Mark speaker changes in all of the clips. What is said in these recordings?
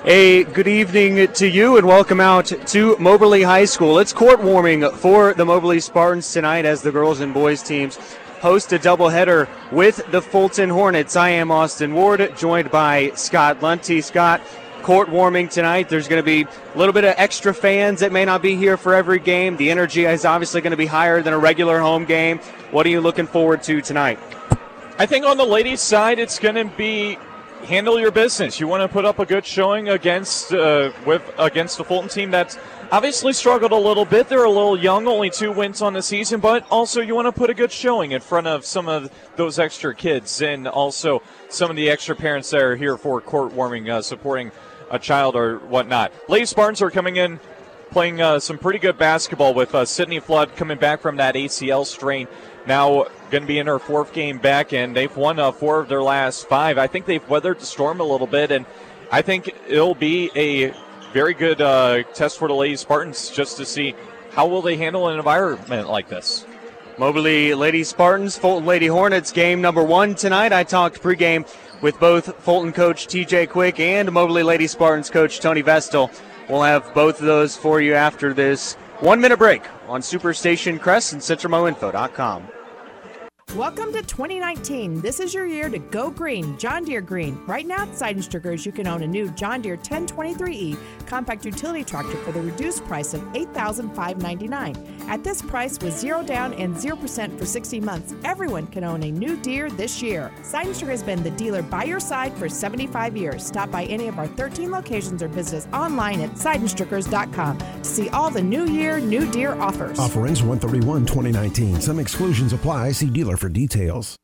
Speaker 1: A good evening to you and welcome out to Moberly High School. It's court warming for the Moberly Spartans tonight as the girls and boys teams host a doubleheader with the Fulton Hornets. I am Austin Ward, joined by Scott Lunty. Scott, court warming tonight. There's going to be a little bit of extra fans that may not be here for every game. The energy is obviously going to be higher than a regular home game. What are you looking forward to tonight?
Speaker 2: I think on the ladies' side, it's going to be handle your business. You want to put up a good showing against the Fulton team that's obviously struggled a little bit. They're a little young, only 2 wins on the season, but also you want to put a good showing in front of some of those extra kids and also some of the extra parents that are here for court warming, supporting a child or whatnot. Lady Spartans are coming in playing some pretty good basketball with Sydney Flood coming back from that ACL strain. Now going to be in her 4th game back, and they've won 4 of their last 5. I think they've weathered the storm a little bit, and I think it'll be a very good test for the Lady Spartans just to see how will they handle an environment like this.
Speaker 1: Moberly Lady Spartans, Fulton Lady Hornets, game number 1 tonight. I talked pregame with both Fulton coach TJ Quick and Moberly Lady Spartans coach Tony Vestal. We'll have both of those for you after this 1-minute break on Superstation Crest and CentralMoInfo.com.
Speaker 3: Welcome to 2019. This is your year to go green, John Deere green. Right now at Seidenstrugers, you can own a new John Deere 1023E compact utility tractor for the reduced price of $8,599. At this price, with 0 down and 0% for 60 months, everyone can own a new Deere this year. Seidenstruger has been the dealer by your side for 75 years. Stop by any of our 13 locations or visit us online at Seidenstrugers.com to see all the new year, new Deere offers.
Speaker 4: Offer ends 1/31/2019. Some exclusions apply. See dealer for details.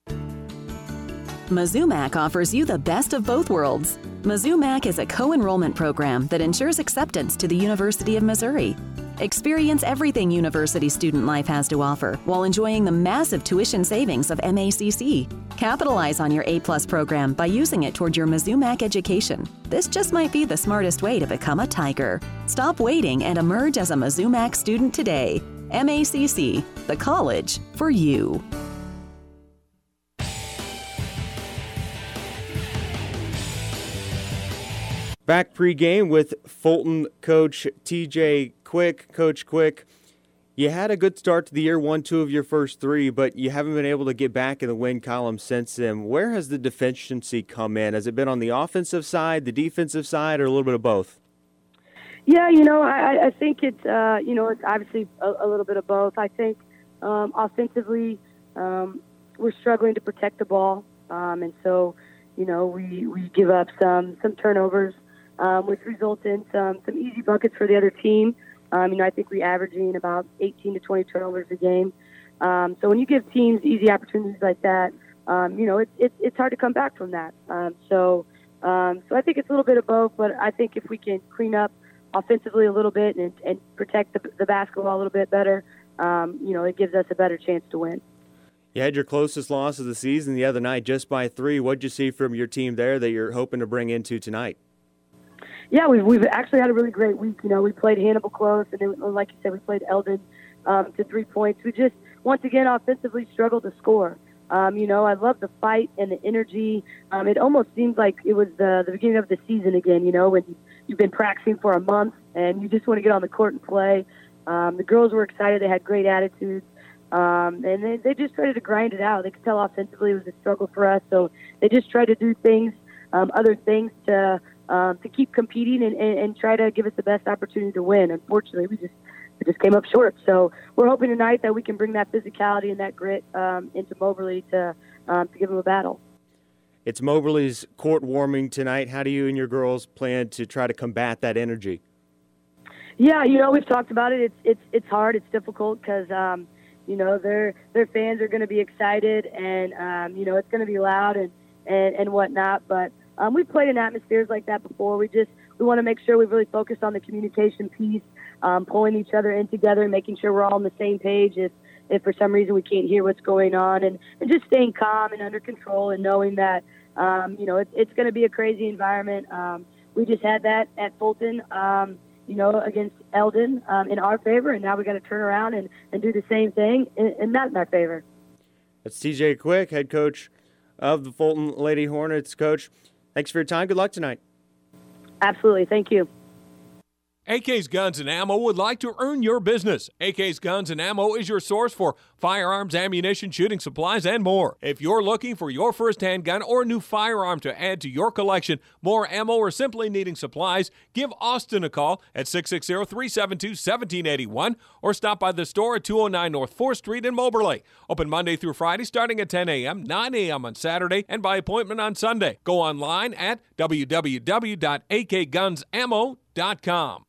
Speaker 5: Mizzou Mac offers you the best of both worlds. Mizzou Mac is a co-enrollment program that ensures acceptance to the University of Missouri. Experience everything university student life has to offer while enjoying the massive tuition savings of MACC. Capitalize on your A+ program by using it toward your Mizzou Mac education. This just might be the smartest way to become a Tiger. Stop waiting and emerge as a Mizzou Mac student today. MACC, the college for you.
Speaker 1: Back pregame with Fulton coach TJ Quick. Coach Quick, you had a good start to the year, won 2 of your first 3, but you haven't been able to get back in the win column since then. Where has the deficiency come in? Has it been on the offensive side, the defensive side, or a little bit of both?
Speaker 6: Yeah, I think it's obviously a little bit of both. I think offensively we're struggling to protect the ball, and so we give up some turnovers, which result in some easy buckets for the other team. I think we're averaging about 18 to 20 turnovers a game. So when you give teams easy opportunities like that, it's hard to come back from that. So I think it's a little bit of both, but I think if we can clean up offensively a little bit and protect the basketball a little bit better, it gives us a better chance to win.
Speaker 1: You had your closest loss of the season the other night, just by 3. What'd you see from your team there that you're hoping to bring into tonight?
Speaker 6: Yeah, we've actually had a really great week. We played Hannibal close, and then, like you said, we played Eldon to 3 points. We just, once again, offensively struggled to score. I love the fight and the energy. It almost seems like it was the beginning of the season again, when you've been practicing for a month and you just want to get on the court and play. The girls were excited. They had great attitudes. And they just tried to grind it out. They could tell offensively it was a struggle for us, so they just tried to do things, other things to keep competing and try to give us the best opportunity to win. Unfortunately, we just came up short. So we're hoping tonight that we can bring that physicality and that grit into Moberly to give them a battle.
Speaker 1: It's Moberly's court warming tonight. How do you and your girls plan to try to combat that energy?
Speaker 6: Yeah, we've talked about it. It's hard. It's difficult because their fans are going to be excited, and it's going to be loud and whatnot. But we've played in atmospheres like that before. We want to make sure we really focus on the communication piece, pulling each other in together, and making sure we're all on the same page. If for some reason we can't hear what's going on, and just staying calm and under control, and knowing that it's going to be a crazy environment. We just had that at Fulton. Against Eldon in our favor, and now we got to turn around and do the same thing and not in our favor.
Speaker 1: That's TJ Quick, head coach of the Fulton Lady Hornets. Coach, thanks for your time. Good luck tonight.
Speaker 6: Absolutely. Thank you.
Speaker 7: AK's Guns and Ammo would like to earn your business. AK's Guns and Ammo is your source for firearms, ammunition, shooting supplies, and more. If you're looking for your first handgun or a new firearm to add to your collection, more ammo, or simply needing supplies, give Austin a call at 660-372-1781 or stop by the store at 209 North 4th Street in Moberly. Open Monday through Friday starting at 10 a.m., 9 a.m. on Saturday, and by appointment on Sunday. Go online at www.akgunsammo.com.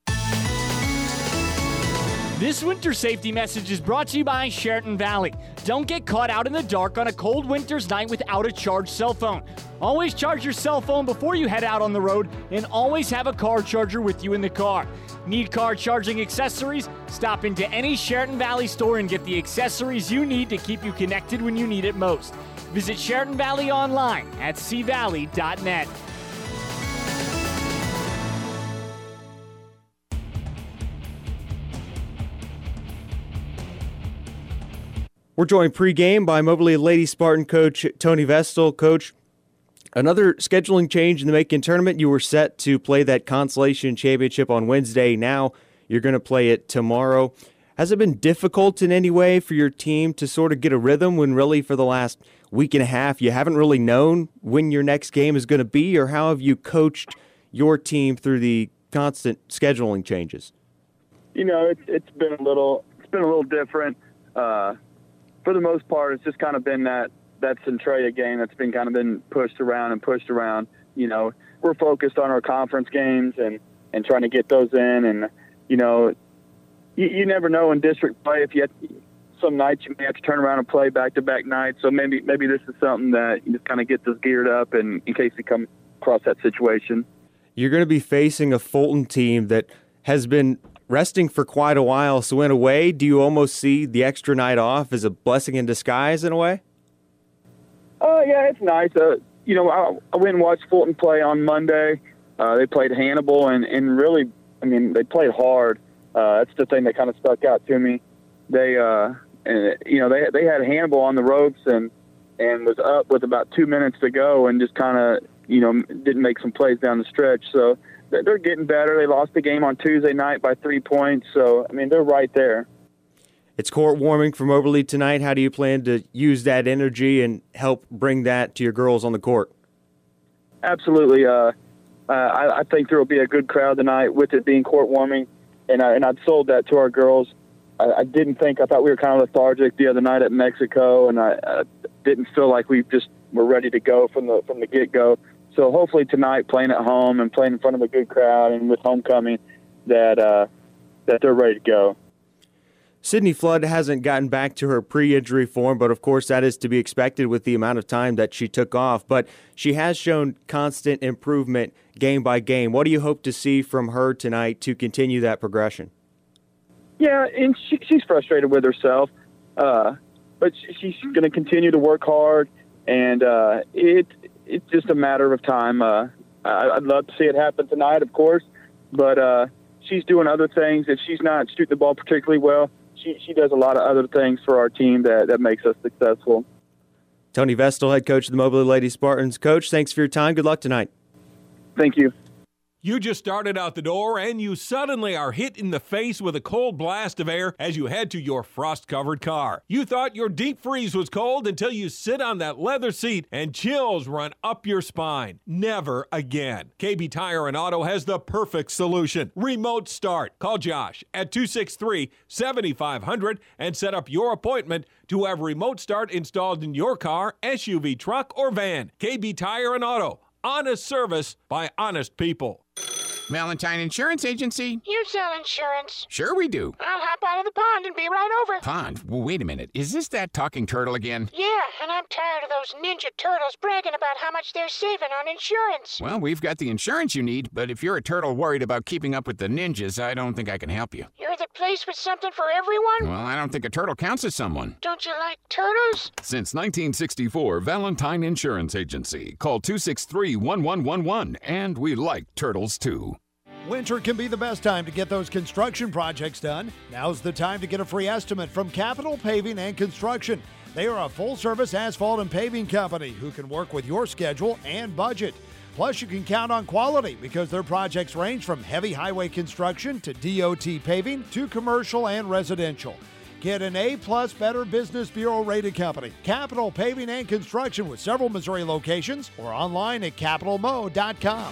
Speaker 8: This winter safety message is brought to you by Sheraton Valley. Don't get caught out in the dark on a cold winter's night without a charged cell phone. Always charge your cell phone before you head out on the road, and always have a car charger with you in the car. Need car charging accessories? Stop into any Sheraton Valley store and get the accessories you need to keep you connected when you need it most. Visit Sheraton Valley online at cvalley.net.
Speaker 1: We're joined pregame by Moberly Lady Spartan coach Tony Vestal. Coach, another scheduling change in the Macon tournament. You were set to play that consolation championship on Wednesday. Now you're going to play it tomorrow. Has it been difficult in any way for your team to sort of get a rhythm when really for the last week and a half you haven't really known when your next game is going to be? Or how have you coached your team through the constant scheduling changes?
Speaker 9: You know, it's been a little different. For the most part, it's just kind of been that Centralia game that's been kind of been pushed around. You know, we're focused on our conference games and trying to get those in. And, you know, you never know in district play if some nights you may have to turn around and play back-to-back nights. So maybe this is something that just kind of gets us geared up and in case we come across that situation.
Speaker 1: You're going to be facing a Fulton team that has been resting for quite a while, so in a way, do you almost see the extra night off as a blessing in disguise in a way?
Speaker 9: Yeah, it's nice. You know, I went and watched Fulton play on Monday. They played Hannibal, and really, I mean, they played hard. That's the thing that kind of stuck out to me. They had Hannibal on the ropes and was up with about 2 minutes to go and just kind of, you know, didn't make some plays down the stretch. So they're getting better. They lost the game on Tuesday night by 3 points. So, I mean, they're right there.
Speaker 1: It's court warming for Moberly tonight. How do you plan to use that energy and help bring that to your girls on the court?
Speaker 9: Absolutely. I think there will be a good crowd tonight with it being court warming, and I've sold that to our girls. I thought we were kind of lethargic the other night at Mexico, and I didn't feel like we just were ready to go from the get-go. So hopefully tonight, playing at home and playing in front of a good crowd and with homecoming, that they're ready to go.
Speaker 1: Sydney Flood hasn't gotten back to her pre-injury form, but of course that is to be expected with the amount of time that she took off. But she has shown constant improvement game by game. What do you hope to see from her tonight to continue that progression?
Speaker 9: Yeah, and she's frustrated with herself, but she's going to continue to work hard, and it's just a matter of time. I'd love to see it happen tonight, of course, but she's doing other things. If she's not shooting the ball particularly well, she does a lot of other things for our team that makes us successful.
Speaker 1: Tony Vestal, head coach of the Moberly Lady Spartans. Coach, thanks for your time. Good luck tonight.
Speaker 9: Thank you.
Speaker 7: You just started out the door and you suddenly are hit in the face with a cold blast of air as you head to your frost-covered car. You thought your deep freeze was cold until you sit on that leather seat and chills run up your spine. Never again. KB Tire and Auto has the perfect solution. Remote start. Call Josh at 263-7500 and set up your appointment to have remote start installed in your car, SUV, truck, or van. KB Tire and Auto. Honest service by honest people.
Speaker 10: Valentine Insurance Agency.
Speaker 11: You sell insurance?
Speaker 10: Sure we do.
Speaker 11: I'll hop out of the pond and be right over.
Speaker 10: Pond? Well, wait a minute. Is this that talking turtle again?
Speaker 11: Yeah, and I'm tired of those ninja turtles bragging about how much they're saving on insurance.
Speaker 10: Well, we've got the insurance you need, but if you're a turtle worried about keeping up with the ninjas, I don't think I can help you.
Speaker 11: You're the place with something for everyone?
Speaker 10: Well, I don't think a turtle counts as someone.
Speaker 11: Don't you like turtles?
Speaker 12: Since 1964, Valentine Insurance Agency. Call 263-1111, and we like turtles too.
Speaker 13: Winter can be the best time to get those construction projects done. Now's the time to get a free estimate from Capital Paving and Construction. They are a full-service asphalt and paving company who can work with your schedule and budget. Plus, you can count on quality because their projects range from heavy highway construction to DOT paving to commercial and residential. Get an A-plus Better Business Bureau rated company. Capital Paving and Construction with several Missouri locations or online at capitalmo.com.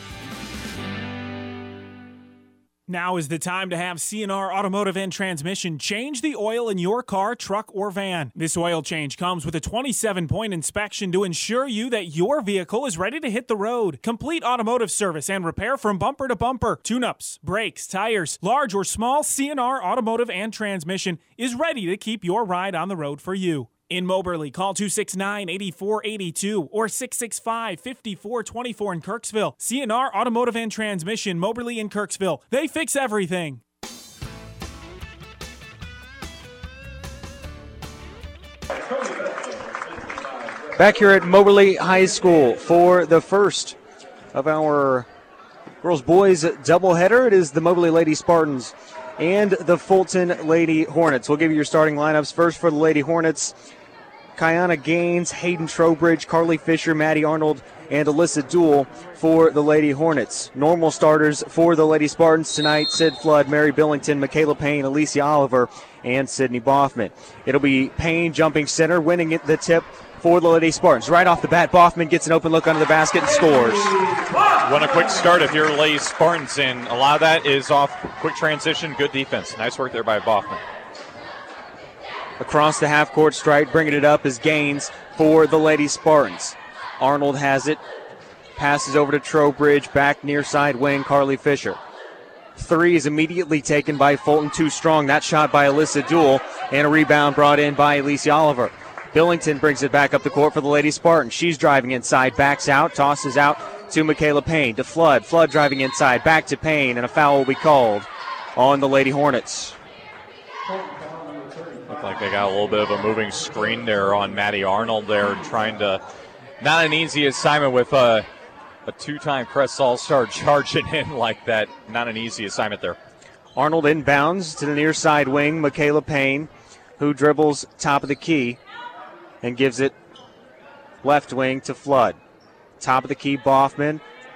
Speaker 14: Now is the time to have C&R Automotive and Transmission change the oil in your car, truck, or van. This oil change comes with a 27-point inspection to ensure you that your vehicle is ready to hit the road. Complete automotive service and repair from bumper to bumper. Tune-ups, brakes, tires, large or small, C&R Automotive and Transmission is ready to keep your ride on the road for you. In Moberly, call 269-8482 or 665-5424 in Kirksville. C&R Automotive and Transmission, Moberly and Kirksville. They fix everything.
Speaker 1: Back here at Moberly High School for the first of our girls-boys doubleheader. It is the Moberly Lady Spartans and the Fulton Lady Hornets. We'll give you your starting lineups. First for the Lady Hornets, Kiana Gaines, Hayden Trowbridge, Carly Fisher, Maddie Arnold, and Alyssa Duell for the Lady Hornets. Normal starters for the Lady Spartans tonight: Sid Flood, Mary Billington, Michaela Payne, Alicia Oliver, and Sydney Boffman. It'll be Payne jumping center, winning the tip for the Lady Spartans. Right off the bat, Boffman gets an open look under the basket and scores.
Speaker 2: Want a quick start if you're Lady Spartans, and a lot of that is off quick transition, good defense. Nice work there by Boffman.
Speaker 1: Across the half-court stripe, bringing it up is Gaines for the Lady Spartans. Arnold has it, passes over to Trowbridge, back near side wing, Carly Fisher. Three is immediately taken by Fulton, too strong. That shot by Alyssa Duell, and a rebound brought in by Alicia Oliver. Billington brings it back up the court for the Lady Spartans. She's driving inside, backs out, tosses out to Michaela Payne, to Flood. Flood driving inside, back to Payne, and a foul will be called on the Lady Hornets.
Speaker 2: Looked like they got a little bit of a moving screen there on Maddie Arnold there, trying to, not an easy assignment with a two-time Crest All-Star charging in like that. Not an easy assignment there.
Speaker 1: Arnold inbounds to the near side wing, Michaela Payne, who dribbles top of the key and gives it left wing to Flood. Top of the key, Boffman.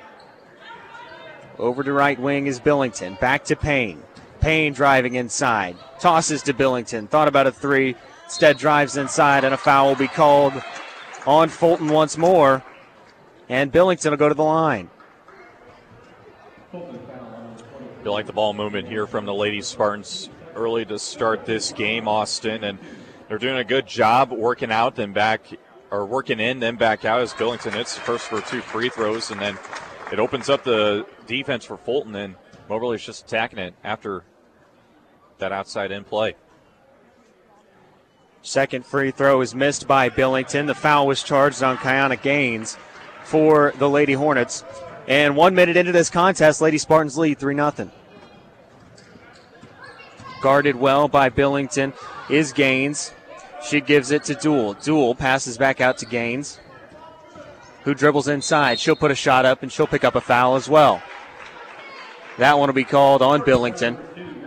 Speaker 1: Over to right wing is Billington. Back to Payne. Payne driving inside. Tosses to Billington. Thought about a three. Instead drives inside, and a foul will be called on Fulton once more. And Billington will go to the line.
Speaker 2: Feel like the ball movement here from the Lady Spartans early to start this game, Austin, and they're doing a good job working out, then back, or working in, then back out as Billington hits first for two free throws, and then it opens up the defense for Fulton, and Moberly's just attacking it after that outside in play.
Speaker 1: Second free throw is missed by Billington. The foul was charged on Kiana Gaines for the Lady Hornets. And 1 minute into this contest, Lady Spartans lead 3-0. Guarded well by Billington is Gaines. She gives it to Duell. Duell passes back out to Gaines, who dribbles inside. She'll put a shot up, and she'll pick up a foul as well. That one will be called on Billington.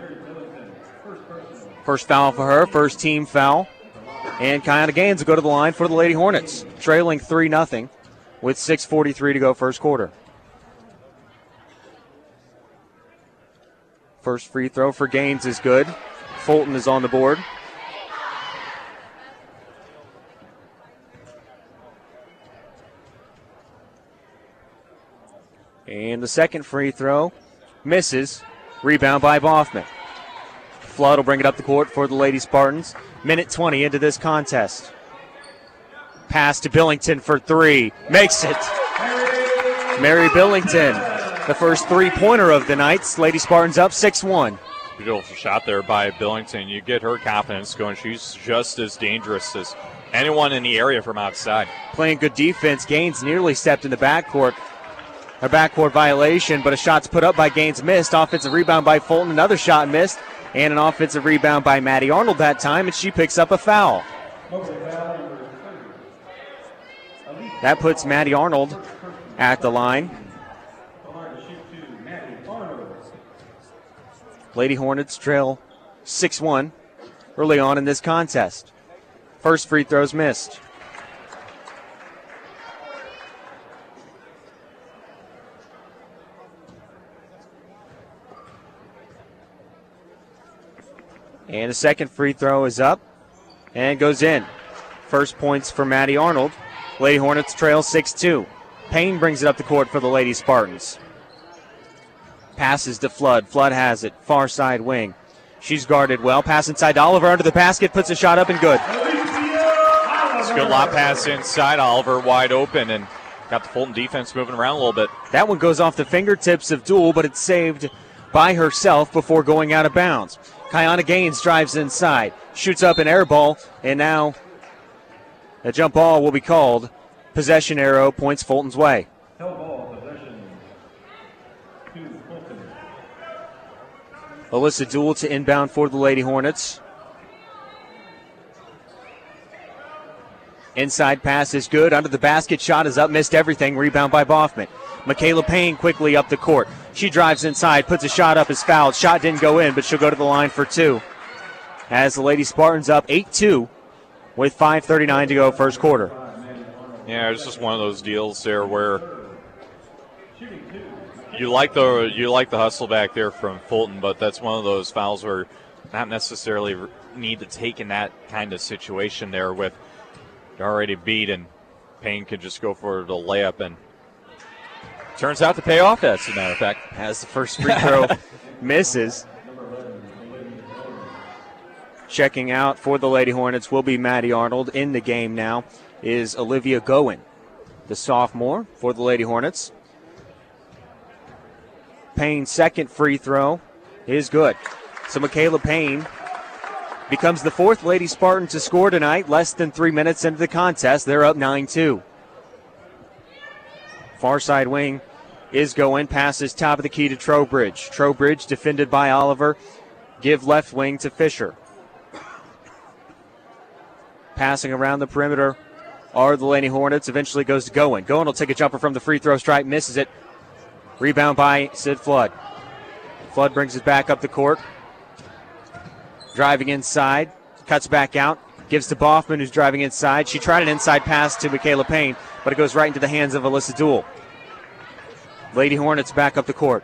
Speaker 1: First foul for her, first team foul. And Kiana Gaines will go to the line for the Lady Hornets, trailing 3-0 with 6:43 to go first quarter. First free throw for Gaines is good. Fulton is on the board. And the second free throw misses. Rebound by Boffman. Flood will bring it up the court for the Lady Spartans. Minute 20 into this contest. Pass to Billington for three. Makes it. Mary Billington, the first three-pointer of the night. Lady Spartans up 6-1.
Speaker 2: Beautiful shot there by Billington. You get her confidence going. She's just as dangerous as anyone in the area from outside.
Speaker 1: Playing good defense. Gaines nearly stepped in the backcourt. A backcourt violation, but a shot's put up by Gaines missed. Offensive rebound by Fulton. Another shot missed. And an offensive rebound by Maddie Arnold that time, and she picks up a foul. That puts Maddie Arnold at the line. Lady Hornets trail 6-1 early on in this contest. First free throw's missed. And the second free throw is up and goes in. First points for Maddie Arnold. Lady Hornets trail 6-2. Payne brings it up the court for the Lady Spartans. Passes to Flood. Flood has it. Far side wing. She's guarded well. Pass inside to Oliver under the basket. Puts a shot up and good.
Speaker 2: It's a good lob pass inside. Oliver wide open and got the Fulton defense moving around a little bit.
Speaker 1: That one goes off the fingertips of Duell, but it's saved by herself before going out of bounds. Kiana Gaines drives inside. Shoots up an air ball, and now a jump ball will be called. Possession arrow points Fulton's way. Alyssa Duell to inbound for the Lady Hornets. Inside pass is good. Under the basket, shot is up, missed everything. Rebound by Boffman. Michaela Payne quickly up the court. She drives inside, puts a shot up, is fouled. Shot didn't go in, but she'll go to the line for two. As the Lady Spartans up 8-2 with 5:39 to go first quarter.
Speaker 2: Yeah, it's just one of those deals there where you like the hustle back there from Fulton, but that's one of those fouls where not necessarily need to take in that kind of situation there with already beat, and Payne could just go for the layup, and turns out to pay off, as a matter of fact.
Speaker 1: As the first free throw misses. Checking out for the Lady Hornets will be Maddie Arnold. In the game now is Olivia Goen, the sophomore for the Lady Hornets. Payne's second free throw is good. So Michaela Payne becomes the fourth Lady Spartan to score tonight, less than 3 minutes into the contest. They're up 9-2. Far side wing is going. Passes top of the key to Trowbridge. Trowbridge defended by Oliver. Give left wing to Fisher. Passing around the perimeter are the Lady Hornets. Eventually goes to Goen. Goen will take a jumper from the free throw stripe. Misses it. Rebound by Sid Flood. Flood brings it back up the court. Driving inside, cuts back out, gives to Boffman, who's driving inside. She tried an inside pass to Michaela Payne, but it goes right into the hands of Alyssa Duell. Lady Hornets back up the court.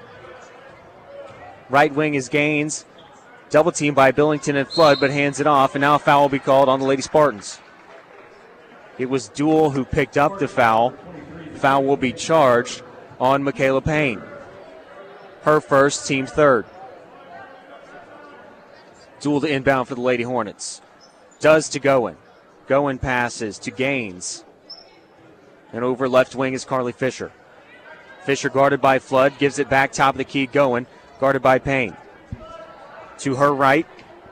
Speaker 1: Right wing is Gaines. Double team by Billington and Flood, but hands it off, and now a foul will be called on the Lady Spartans. It was Duell who picked up the foul. Foul will be charged on Michaela Payne. Her first, team third. Duell to inbound for the Lady Hornets. Does to Goen. Goen passes to Gaines. And over left wing is Carly Fisher. Fisher guarded by Flood. Gives it back top of the key. Goen guarded by Payne. To her right.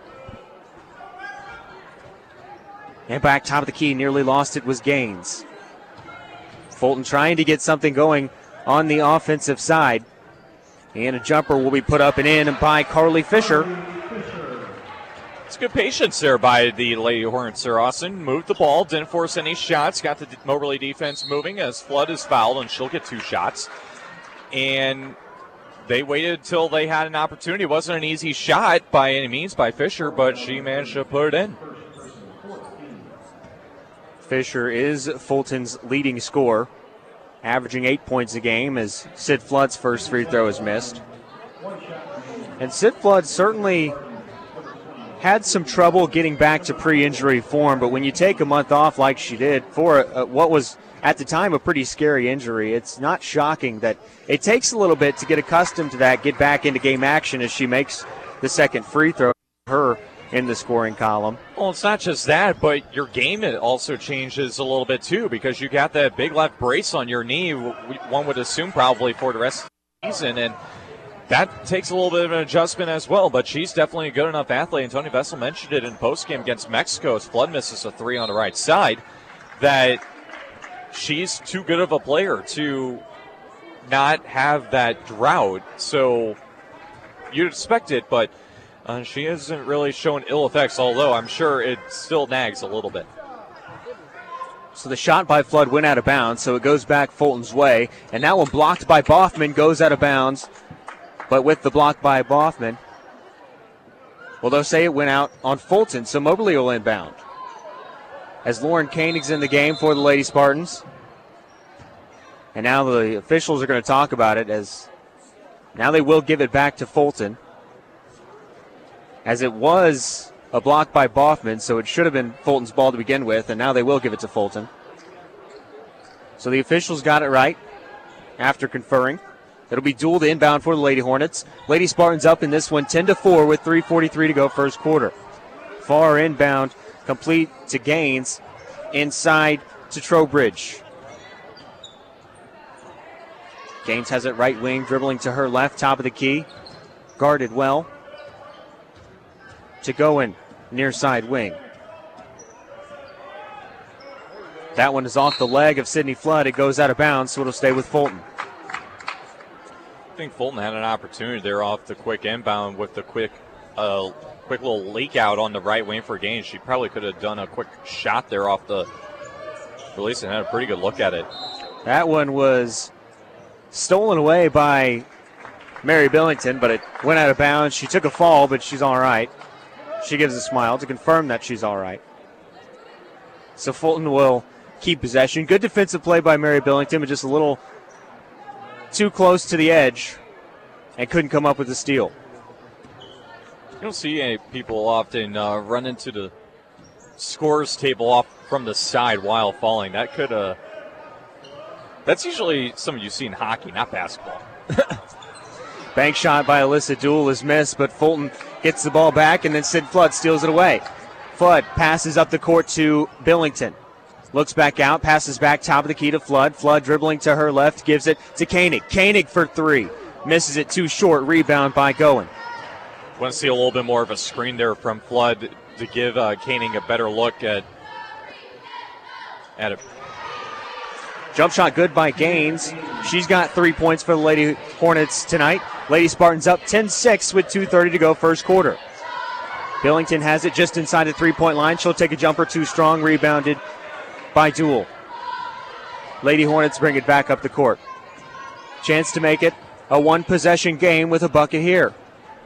Speaker 1: And back top of the key. Nearly lost it was Gaines. Fulton trying to get something going on the offensive side. And a jumper will be put up and in by Carly Fisher.
Speaker 2: It's good patience there by the Lady Hornets there, Austin. Moved the ball, didn't force any shots, got the Moberly defense moving as Flood is fouled, and she'll get two shots. And they waited until they had an opportunity. It wasn't an easy shot by any means by Fisher, but she managed to put it in.
Speaker 1: Fisher is Fulton's leading scorer, averaging 8 points a game as Sid Flood's first free throw is missed. And Sid Flood certainly had some trouble getting back to pre-injury form, but when you take a month off like she did for what was at the time a pretty scary injury, it's not shocking that it takes a little bit to get accustomed to that, get back into game action as she makes the second free throw, her in the scoring column.
Speaker 2: Well, it's not just that, but your game also changes a little bit too, because you got that big left brace on your knee, one would assume probably for the rest of the season, and that takes a little bit of an adjustment as well, but she's definitely a good enough athlete. And Tony Vessel mentioned it in postgame against Mexico as Flood misses a three on the right side, that she's too good of a player to not have that drought. So you'd expect it, but she hasn't really shown ill effects, although I'm sure it still nags a little bit.
Speaker 1: So the shot by Flood went out of bounds, so it goes back Fulton's way. And that one blocked by Boffman goes out of bounds. But with the block by Boffman, well, they'll say it went out on Fulton, so Moberly will inbound. As Lauren Koenig's in the game for the Lady Spartans. And now the officials are going to talk about it, as now they will give it back to Fulton. as it was a block by Boffman, so it should have been Fulton's ball to begin with, and now they will give it to Fulton. So the officials got it right after conferring. It'll be dual to inbound for the Lady Hornets. Lady Spartans up in this one 10-4 with 3:43 to go first quarter. Far inbound, complete to Gaines, inside to Trowbridge. Gaines has it right wing, dribbling to her left, top of the key. Guarded well. To Goen, near side wing. That one is off the leg of Sydney Flood. It goes out of bounds, so it'll stay with Fulton.
Speaker 2: I think Fulton had an opportunity there off the quick inbound with the quick little leak out on the right wing for Gaines. She probably could have done a quick shot there off the release and had a pretty good look at it.
Speaker 1: That one was stolen away by Mary Billington, but it went out of bounds. She took a fall, but she's all right. She gives a smile to confirm that she's all right. So Fulton will keep possession. Good defensive play by Mary Billington, but just a little too close to the edge and couldn't come up with a steal.
Speaker 2: You don't see people often run into the scores table off from the side while falling. That's usually something you see in hockey, not basketball.
Speaker 1: Bank shot by Alyssa Duell is missed, but Fulton gets the ball back, and then Sid Flood steals it away. Flood passes up the court to Billington. Looks back out, passes back, top of the key to Flood. Flood dribbling to her left, gives it to Koenig. Koenig for three. Misses it too short. Rebound by Goen.
Speaker 2: Want to see a little bit more of a screen there from Flood to give Koenig a better look at it.
Speaker 1: Jump shot good by Gaines. She's got 3 points for the Lady Hornets tonight. Lady Spartans up 10-6 with 2:30 to go first quarter. Billington has it just inside the three-point line. She'll take a jumper too strong, rebounded by Duell. Lady Hornets bring it back up the court. Chance to make it a one-possession game with a bucket here.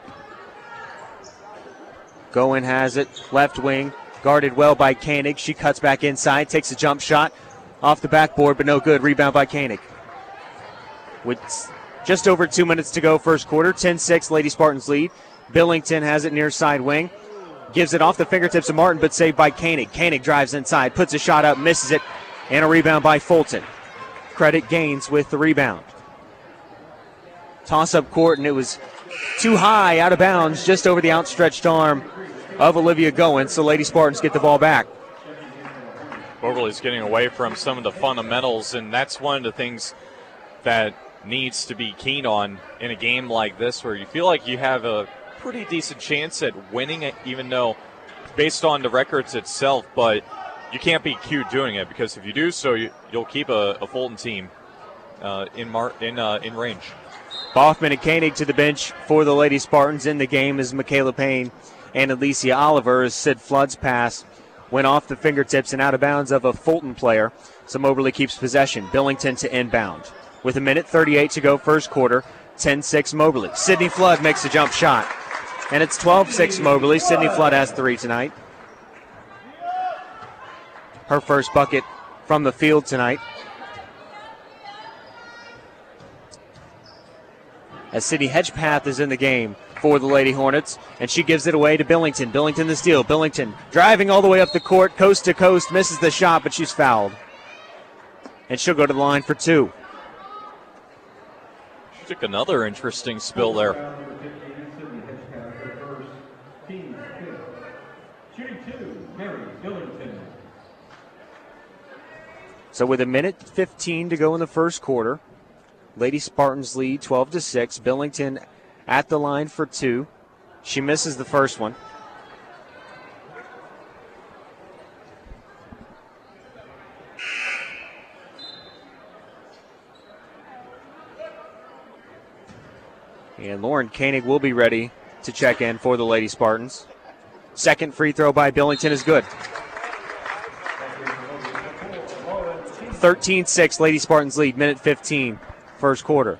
Speaker 1: Goen has it, left wing, guarded well by Koenig. She cuts back inside, takes a jump shot off the backboard, but no good. Rebound by Koenig. With just over 2 minutes to go first quarter, 10-6 Lady Spartans lead. Billington has it near side wing. Gives it off the fingertips of Martin, but saved by Koenig. Koenig drives inside, puts a shot up, misses it, and a rebound by Fulton. Credit Gaines with the rebound. Toss-up court, and it was too high, out of bounds, just over the outstretched arm of Olivia Goen, so Lady Spartans get the ball back.
Speaker 2: Moberly's getting away from some of the fundamentals, and that's one of the things that needs to be keen on in a game like this where you feel like you have a pretty decent chance at winning it, even though based on the records itself, but you can't be cute doing it, because if you do so, you'll keep a Fulton team in range.
Speaker 1: Boffman and Koenig to the bench for the Lady Spartans. In the game is Michaela Payne and Alicia Oliver, as Sid Flood's pass went off the fingertips and out of bounds of a Fulton player. So Moberly keeps possession. Billington to inbound. With 1:38 to go first quarter, 10-6 Moberly. Sydney Flood makes a jump shot. And it's 12-6 Moberly. Sydney Flood has 3 tonight. Her first bucket from the field tonight. As Sydney Hedgepath is in the game for the Lady Hornets, and she gives it away to Billington. Billington the steal. Billington driving all the way up the court, coast to coast, misses the shot, but she's fouled. And she'll go to the line for 2.
Speaker 2: She took another interesting spill there.
Speaker 1: So with 1:15 to go in the first quarter, Lady Spartans lead 12-6. Billington at the line for 2. She misses the first one. And Lauren Koenig will be ready to check in for the Lady Spartans. Second free throw by Billington is good. 13-6 Lady Spartans lead, 1:15. First quarter.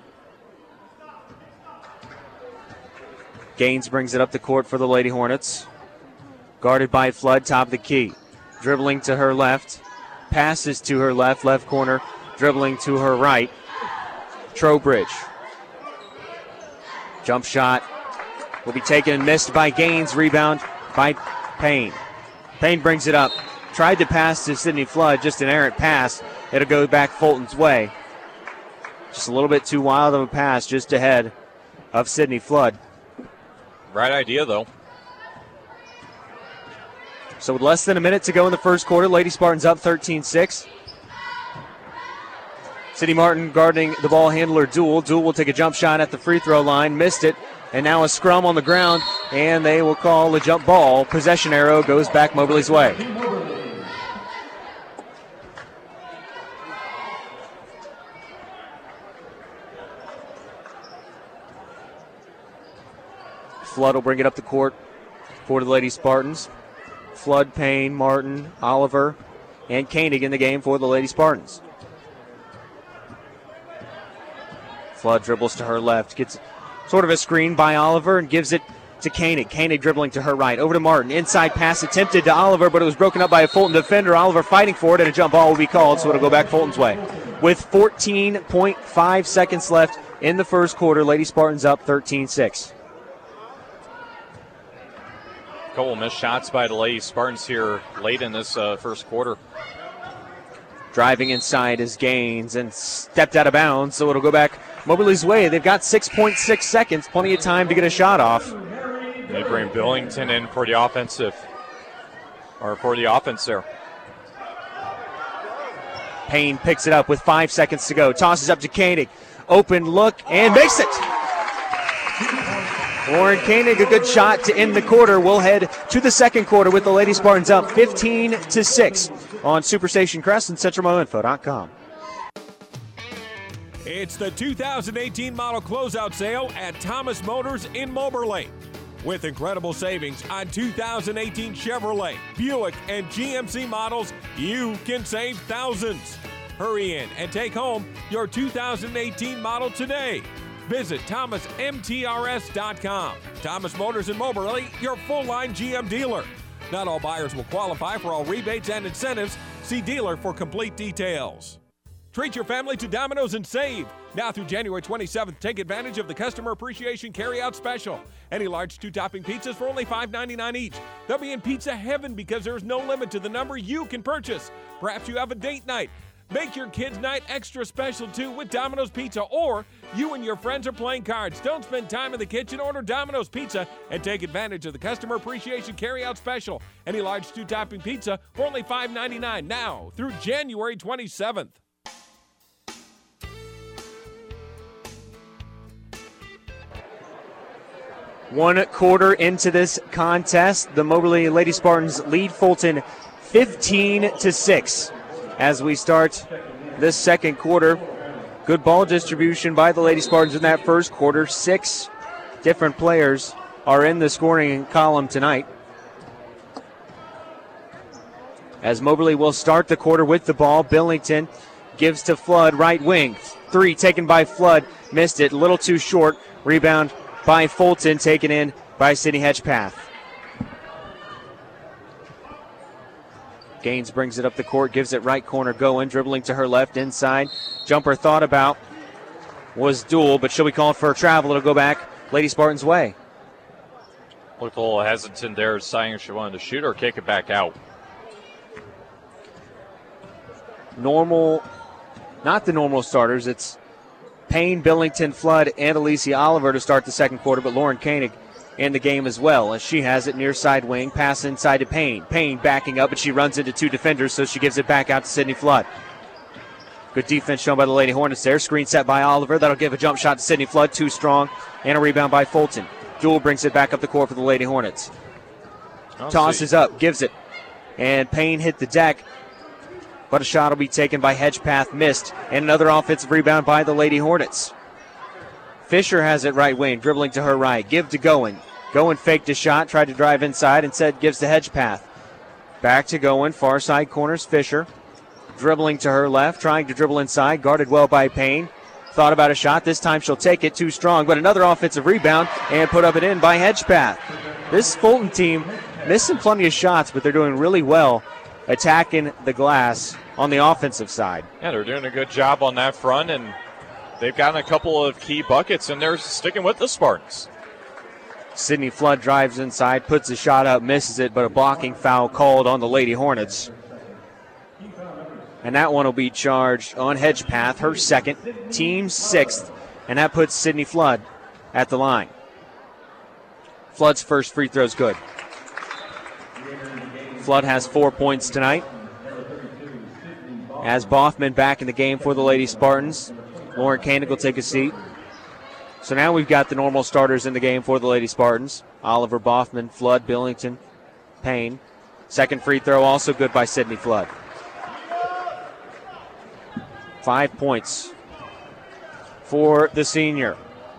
Speaker 1: Gaines brings it up the court for the Lady Hornets. Guarded by Flood, top of the key. Dribbling to her left. Passes to her left, left corner. Dribbling to her right. Trowbridge. Jump shot will be taken and missed by Gaines. Rebound by Payne. Payne brings it up. Tried to pass to Sydney Flood, just an errant pass. It'll go back Fulton's way. Just a little bit too wild of a pass just ahead of Sydney Flood.
Speaker 2: Right idea, though.
Speaker 1: So with less than a minute to go in the first quarter, Lady Spartans up 13-6. Sydney Martin guarding the ball handler Duel. Duel will take a jump shot at the free throw line. Missed it. And now a scrum on the ground, and they will call a jump ball. Possession arrow goes back Moberly's way. Flood will bring it up the court for the Lady Spartans. Flood, Payne, Martin, Oliver, and Koenig in the game for the Lady Spartans. Flood dribbles to her left, gets sort of a screen by Oliver and gives it to Koenig. Koenig dribbling to her right. Over to Martin. Inside pass attempted to Oliver, but it was broken up by a Fulton defender. Oliver fighting for it, and a jump ball will be called, so it'll go back Fulton's way. With 14.5 seconds left in the first quarter, Lady Spartans up 13-6.
Speaker 2: Couple missed shots by the Lady Spartans here late in this first quarter.
Speaker 1: Driving inside is Gaines and stepped out of bounds, so it'll go back Moberly's way. They've got 6.6 seconds, plenty of time to get a shot off.
Speaker 2: They bring Billington in for the offense there.
Speaker 1: Payne picks it up with 5 seconds to go. Tosses up to Koenig. Open look and makes it. Lauren Koenig, a good shot to end the quarter. We'll head to the second quarter with the Lady Spartans up 15-6 on Superstation Crest and CentralMoInfo.com.
Speaker 7: It's the 2018 model closeout sale at Thomas Motors in Moberly. With incredible savings on 2018 Chevrolet, Buick, and GMC models, you can save thousands. Hurry in and take home your 2018 model today. Visit thomasmtrs.com. Thomas Motors in Moberly, your full-line GM dealer. Not all buyers will qualify for all rebates and incentives. See dealer for complete details. Treat your family to Domino's and save. Now through January 27th, take advantage of the Customer Appreciation Carryout Special. Any large 2-topping pizzas for only $5.99 each. They'll be in pizza heaven because there's no limit to the number you can purchase. Perhaps you have a date night. Make your kids' night extra special too with Domino's Pizza, or you and your friends are playing cards. Don't spend time in the kitchen. Order Domino's Pizza and take advantage of the Customer Appreciation Carryout Special. Any large 2-topping pizza for only $5.99 now through January 27th.
Speaker 1: One quarter into this contest, the Moberly Lady Spartans lead Fulton 15-6. As we start this second quarter, good ball distribution by the Lady Spartans in that first quarter. 6 different players are in the scoring column tonight. As Moberly will start the quarter with the ball, Billington gives to Flood, right wing. 3 taken by Flood, missed it, a little too short. Rebound by Fulton, taken in by Sydney Hedgepath. Gaines brings it up the court, gives it right corner going, dribbling to her left inside. Jumper thought about was Duel, but she'll be called for a travel. It'll go back Lady Spartans' way.
Speaker 2: Looked a little hesitant there, deciding if she wanted to shoot or kick it back out.
Speaker 1: Normal, not the normal starters. It's Payne, Billington, Flood, and Alicia Oliver to start the second quarter, but Lauren Koenig in the game as well, as she has it near side wing, pass inside to Payne. Payne backing up, but she runs into 2 defenders, so she gives it back out to Sydney Flood. Good defense shown by the Lady Hornets there. Screen set by Oliver. That'll give a jump shot to Sydney Flood, too strong, and a rebound by Fulton. Duel brings it back up the court for the Lady Hornets. Tosses up, gives it, and Payne hit the deck, but a shot will be taken by Hedgepath, missed, and another offensive rebound by the Lady Hornets. Fisher has it right wing, dribbling to her right. Give to Goen. Goen faked a shot, tried to drive inside, instead gives to Hedgepath. Back to Goen, far side corners, Fisher. Dribbling to her left, trying to dribble inside, guarded well by Payne. Thought about a shot, this time she'll take it, too strong, but another offensive rebound, and put up and in by Hedgepath. This Fulton team missing plenty of shots, but they're doing really well attacking the glass on the offensive side.
Speaker 2: Yeah, they're doing a good job on that front, and they've gotten a couple of key buckets, and they're sticking with the Spartans.
Speaker 1: Sydney Flood drives inside, puts a shot up, misses it, but a blocking foul called on the Lady Hornets. And that one will be charged on Hedgepath, her second, team sixth, and that puts Sydney Flood at the line. Flood's first free throw is good. Flood has 4 points tonight. As Boffman back in the game for the Lady Spartans. Lauren Koenig will take a seat. So now we've got the normal starters in the game for the Lady Spartans. Oliver, Boffman, Flood, Billington, Payne. Second free throw also good by Sydney Flood. 5 points for the senior.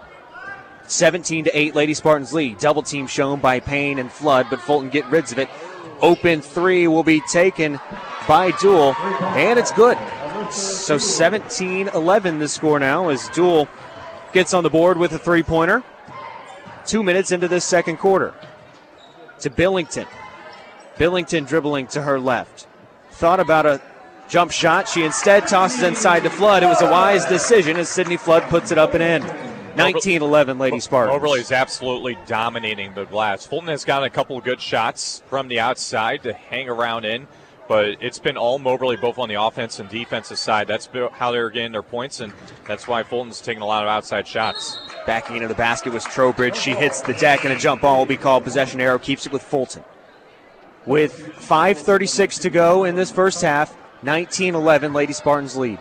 Speaker 1: 17-8 Lady Spartans lead. Double team shown by Payne and Flood, but Fulton get rid of it. Open three will be taken by Duell, and it's good. So 17-11 the score now as Duell gets on the board with a three-pointer. 2 minutes into this second quarter. To Billington. Billington dribbling to her left. Thought about a jump shot. She instead tosses inside to Flood. It was a wise decision as Sydney Flood puts it up and in. 19-11 Lady Spartans.
Speaker 2: Moberly is absolutely dominating the glass. Fulton has gotten a couple of good shots from the outside to hang around in, but it's been all Moberly both on the offense and defensive side. That's how they're getting their points, and that's why Fulton's taking a lot of outside shots.
Speaker 1: Backing into the basket was Trowbridge. She hits the deck, and a jump ball will be called. Possession arrow keeps it with Fulton. With 5:36 to go in this first half, 19-11 Lady Spartans lead.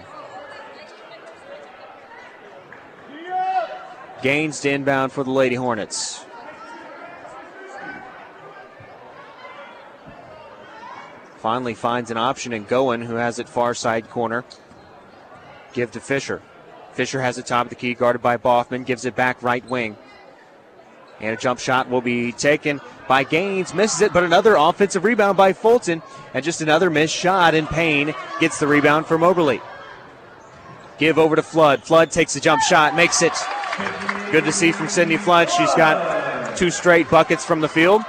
Speaker 1: Gaines to inbound for the Lady Hornets. Finally finds an option in Goen, who has it far side corner. Give to Fisher. Fisher has it top of the key, guarded by Boffman. Gives it back right wing. And a jump shot will be taken by Gaines. Misses it, but another offensive rebound by Fulton. And just another missed shot, and Payne gets the rebound for Moberly. Give over to Flood. Flood takes a jump shot, makes it. Good to see from Sydney Flood. She's got 2 straight buckets from the field.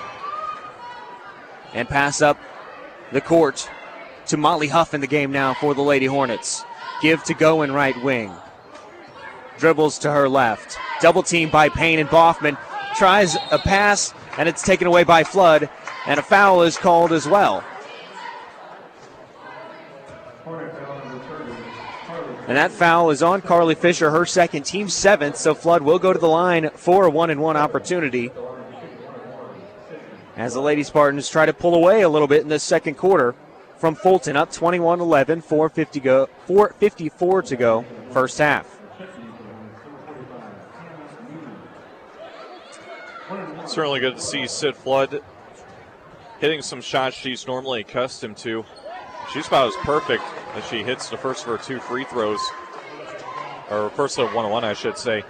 Speaker 1: And pass up the court to Molly Huff in the game now for the Lady Hornets. Give to Goen right wing. Dribbles to her left. Double team by Payne and Boffman. Tries a pass, and it's taken away by Flood. And a foul is called as well. And that foul is on Carly Fisher, her second, team seventh. So Flood will go to the line for a 1-and-1 opportunity. As the Lady Spartans try to pull away a little bit in this second quarter from Fulton, up 21-11, 4:54 to go, first half.
Speaker 2: Certainly good to see Sid Flood hitting some shots she's normally accustomed to. She's about as perfect as she hits the first of her 2 free throws, or first of 1-on-1, I should say.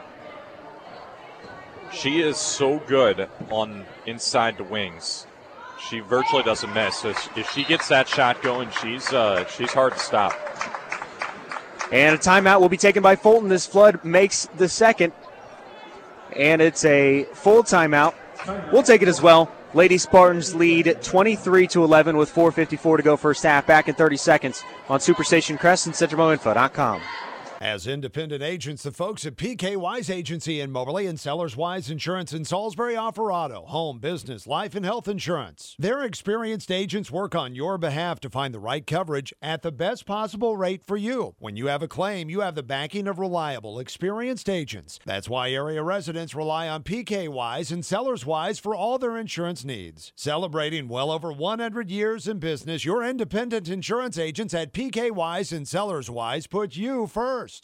Speaker 2: She is so good on inside the wings. She virtually doesn't miss. If she gets that shot going, she's hard to stop.
Speaker 1: And a timeout will be taken by Fulton as Flood makes the second. And it's a full timeout. We'll take it as well. Lady Spartans lead 23-11 with 4:54 to go first half. Back in 30 seconds on Superstation Crest and CentralMoInfo.com.
Speaker 13: As independent agents, the folks at PK Wise Agency in Moberly and Sellers Wise Insurance in Salisbury offer auto, home, business, life, and health insurance. Their experienced agents work on your behalf to find the right coverage at the best possible rate for you. When you have a claim, you have the backing of reliable, experienced agents. That's why area residents rely on PK Wise and Sellers Wise for all their insurance needs. Celebrating well over 100 years in business, your independent insurance agents at PK Wise and Sellers Wise put you first.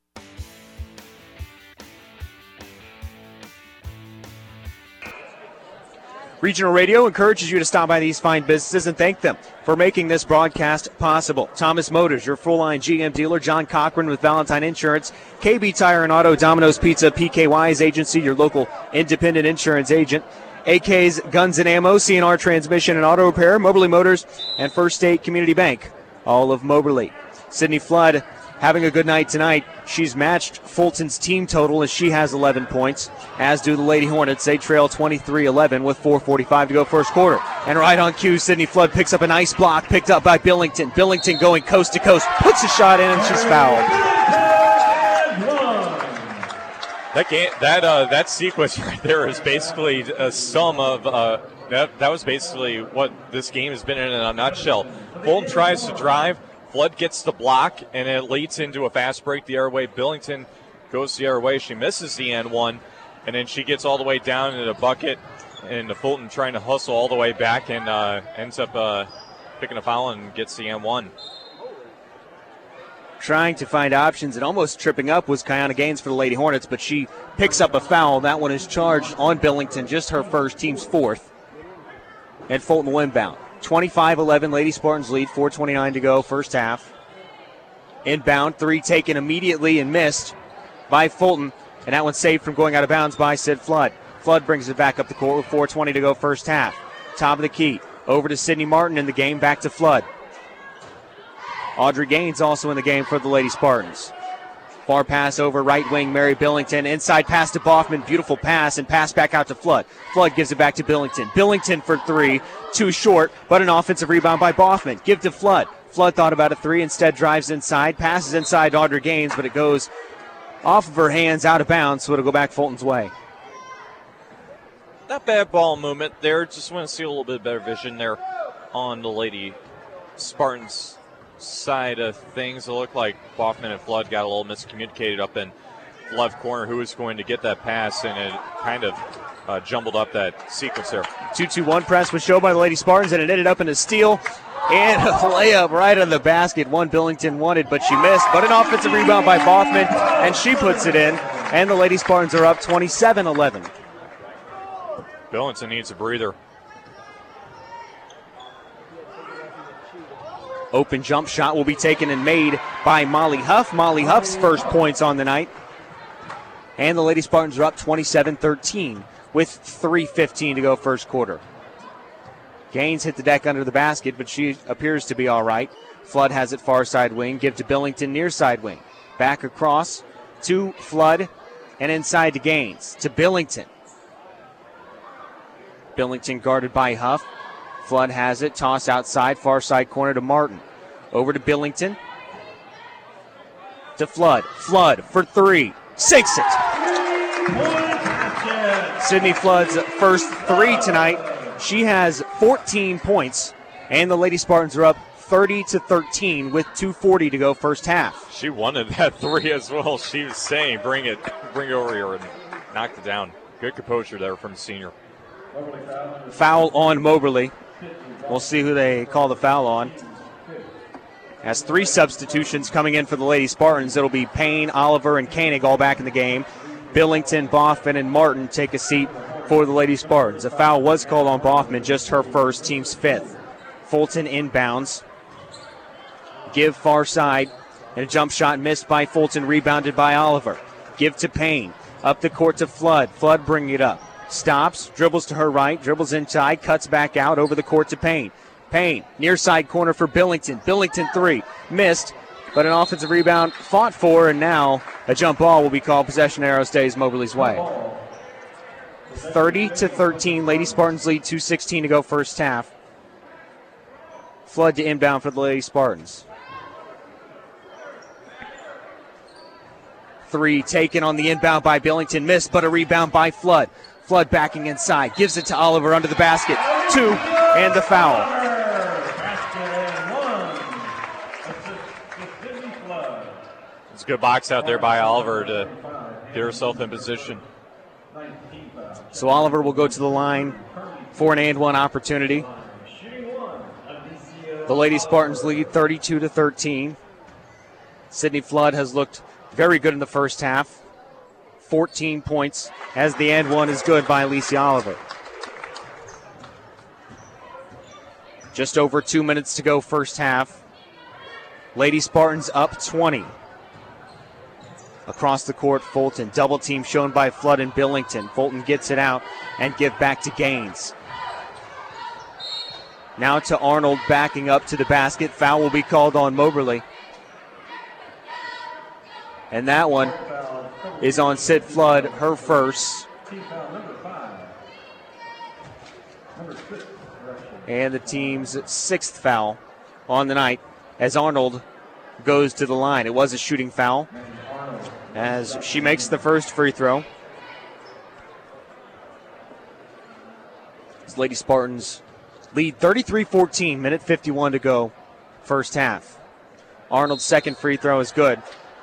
Speaker 1: Regional Radio encourages you to stop by these fine businesses and thank them for making this broadcast possible. Thomas Motors, your full-line GM dealer. John Cochran with Valentine Insurance. KB Tire and Auto. Domino's Pizza. PK Wise Agency, your local independent insurance agent. AK's Guns and Ammo. CNR Transmission and Auto Repair. Moberly Motors and First State Community Bank. All of Moberly. Sydney Flood having a good night tonight. She's matched Fulton's team total as she has 11 points, as do the Lady Hornets. They trail 23-11 with 4:45 to go first quarter. And right on cue, Sydney Flood picks up a nice block, picked up by Billington. Billington going coast to coast, puts a shot in, and she's fouled.
Speaker 2: That sequence right there is basically a sum of that was basically what this game has been in a nutshell. Fulton tries to drive, Flood gets the block, and it leads into a fast break the other way. Billington goes the other way. She misses the end one, and then she gets all the way down into the bucket, and the Fulton trying to hustle all the way back and ends up picking a foul and gets the M1.
Speaker 1: Trying to find options and almost tripping up was Kiana Gaines for the Lady Hornets, but she picks up a foul. That one is charged on Billington, just her first, team's fourth. And Fulton will inbound. 25-11, Lady Spartans lead, 4:29 to go, first half. Inbound, three taken immediately and missed by Fulton, and that one's saved from going out of bounds by Sid Flood. Flood brings it back up the court with 4:20 to go, first half. Top of the key, over to Sydney Martin in the game, back to Flood. Audrey Gaines also in the game for the Lady Spartans. Far pass over right wing, Mary Billington. Inside pass to Boffman. Beautiful pass and pass back out to Flood. Flood gives it back to Billington. Billington for three. Too short, but an offensive rebound by Boffman. Give to Flood. Flood thought about a three. Instead drives inside. Passes inside to Audrey Gaines, but it goes off of her hands, out of bounds, so it'll go back Fulton's way.
Speaker 2: Not bad ball movement there. Just want to see a little bit better vision there on the Lady Spartans side of things. It looked like Boffman and Flood got a little miscommunicated up in left corner who was going to get that pass, and it kind of jumbled up that sequence there.
Speaker 1: 2-2-1 press was shown by the Lady Spartans, and it ended up in a steal and a layup right on the basket. One Billington wanted, but she missed. But an offensive rebound by Boffman, and she puts it in, and the Lady Spartans are up 27-11.
Speaker 2: Billington needs a breather.
Speaker 1: Open jump shot will be taken and made by Molly Huff. Molly Huff's first points on the night. And the Lady Spartans are up 27-13 with 3:15 to go first quarter. Gaines hit the deck under the basket, but she appears to be all right. Flood has it far side wing. Give to Billington near side wing. Back across to Flood and inside to Gaines. To Billington. Billington guarded by Huff. Flood has it. Toss outside. Far side corner to Martin. Over to Billington. To Flood. Flood for three. Sinks it. Sydney Flood's first three tonight. She has 14 points. And the Lady Spartans are up 30-13 with 2:40 to go first half.
Speaker 2: She wanted that three as well. She was saying, bring it over here, and knocked it down. Good composure there from the senior.
Speaker 1: Foul on Moberly. We'll see who they call the foul on. Has three substitutions coming in for the Lady Spartans. It'll be Payne, Oliver, and Koenig all back in the game. Billington, Boffman, and Martin take a seat for the Lady Spartans. A foul was called on Boffman, just her first, team's fifth. Fulton inbounds. Give far side, and a jump shot missed by Fulton, rebounded by Oliver. Give to Payne. Up the court to Flood. Flood bringing it up. Stops, dribbles to her right, dribbles inside, cuts back out over the court to Payne. Payne, near side corner for Billington. Billington three, missed, but an offensive rebound fought for, and now a jump ball will be called. Possession arrow stays Moberly's way. 30-13, Lady Spartans lead, 2:16 to go first half. Flood to inbound for the Lady Spartans. Three taken on the inbound by Billington, missed, but a rebound by Flood. Flood backing inside, gives it to Oliver under the basket. Two, and the foul.
Speaker 2: It's a good box out there by Oliver to get herself in position.
Speaker 1: So Oliver will go to the line for an and one opportunity. The Lady Spartans lead 32-13. Sydney Flood has looked very good in the first half. 14 points as the and one is good by Alicia Oliver. Just over 2 minutes to go first half. Lady Spartans up 20. Across the court, Fulton. Double team shown by Flood and Billington. Fulton gets it out and give back to Gaines. Now to Arnold backing up to the basket. Foul will be called on Moberly. And that one is on Sid Flood, her first. And the team's sixth foul on the night as Arnold goes to the line. It was a shooting foul. as she makes the first free throw. As Lady Spartans lead 33-14, minute 51 to go, first half. Arnold's second free throw is good.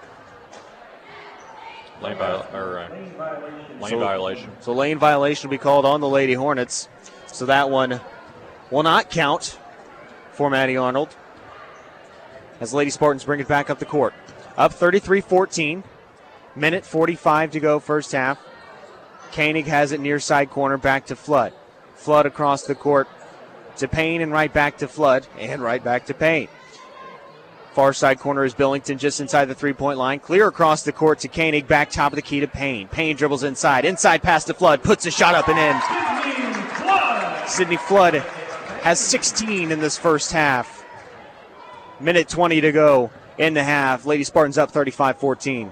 Speaker 2: Lane violation.
Speaker 1: So lane violation will be called on the Lady Hornets. So that one will not count for Maddie Arnold, as Lady Spartans bring it back up the court. Up 33-14, minute 45 to go, first half. Koenig has it near side corner, back to Flood. Flood across the court to Payne, and right back to Flood, and right back to Payne. Far side corner is Billington just inside the three-point line. Clear across the court to Koenig, back top of the key to Payne. Payne dribbles inside. Inside pass to Flood, puts a shot up and in. Sydney Flood has 16 in this first half. Minute 20 to go in the half. Lady Spartans up 35-14.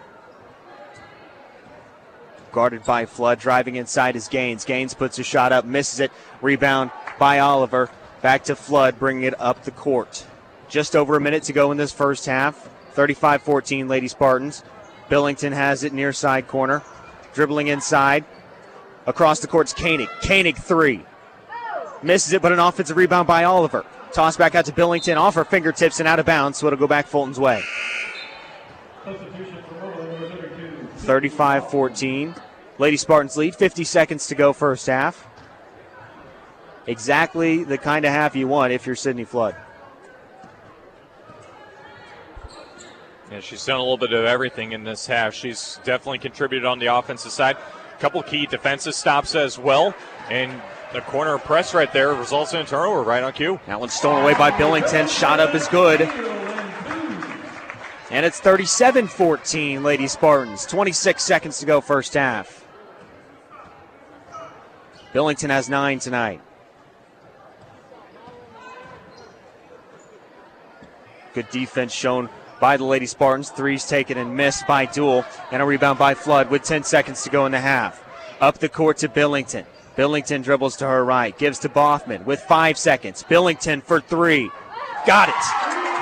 Speaker 1: Guarded by Flood, driving inside is Gaines. Gaines puts a shot up, misses it. Rebound by Oliver. Back to Flood, bringing it up the court. Just over a minute to go in this first half. 35-14 Lady Spartans. Billington has it near side corner. Dribbling inside. Across the court's Koenig. Koenig three. Misses it, but an offensive rebound by Oliver. Toss back out to Billington, off her fingertips and out of bounds, so it'll go back Fulton's way. 35-14. Lady Spartans lead. 50 seconds to go first half. Exactly the kind of half you want if you're Sydney Flood.
Speaker 2: Yeah, she's done a little bit of everything in this half. She's definitely contributed on the offensive side. A couple key defensive stops as well. And the corner press right there results in a turnover right on cue.
Speaker 1: That one's stolen away by Billington. Shot up is good. And it's 37-14 Lady Spartans. 26 seconds to go first half. Billington has 9 tonight. Good defense shown by the Lady Spartans. Threes taken and missed by Duell. And a rebound by Flood with 10 seconds to go in the half. Up the court to Billington. Billington dribbles to her right. Gives to Bothman with 5 seconds. Billington for three. Got it.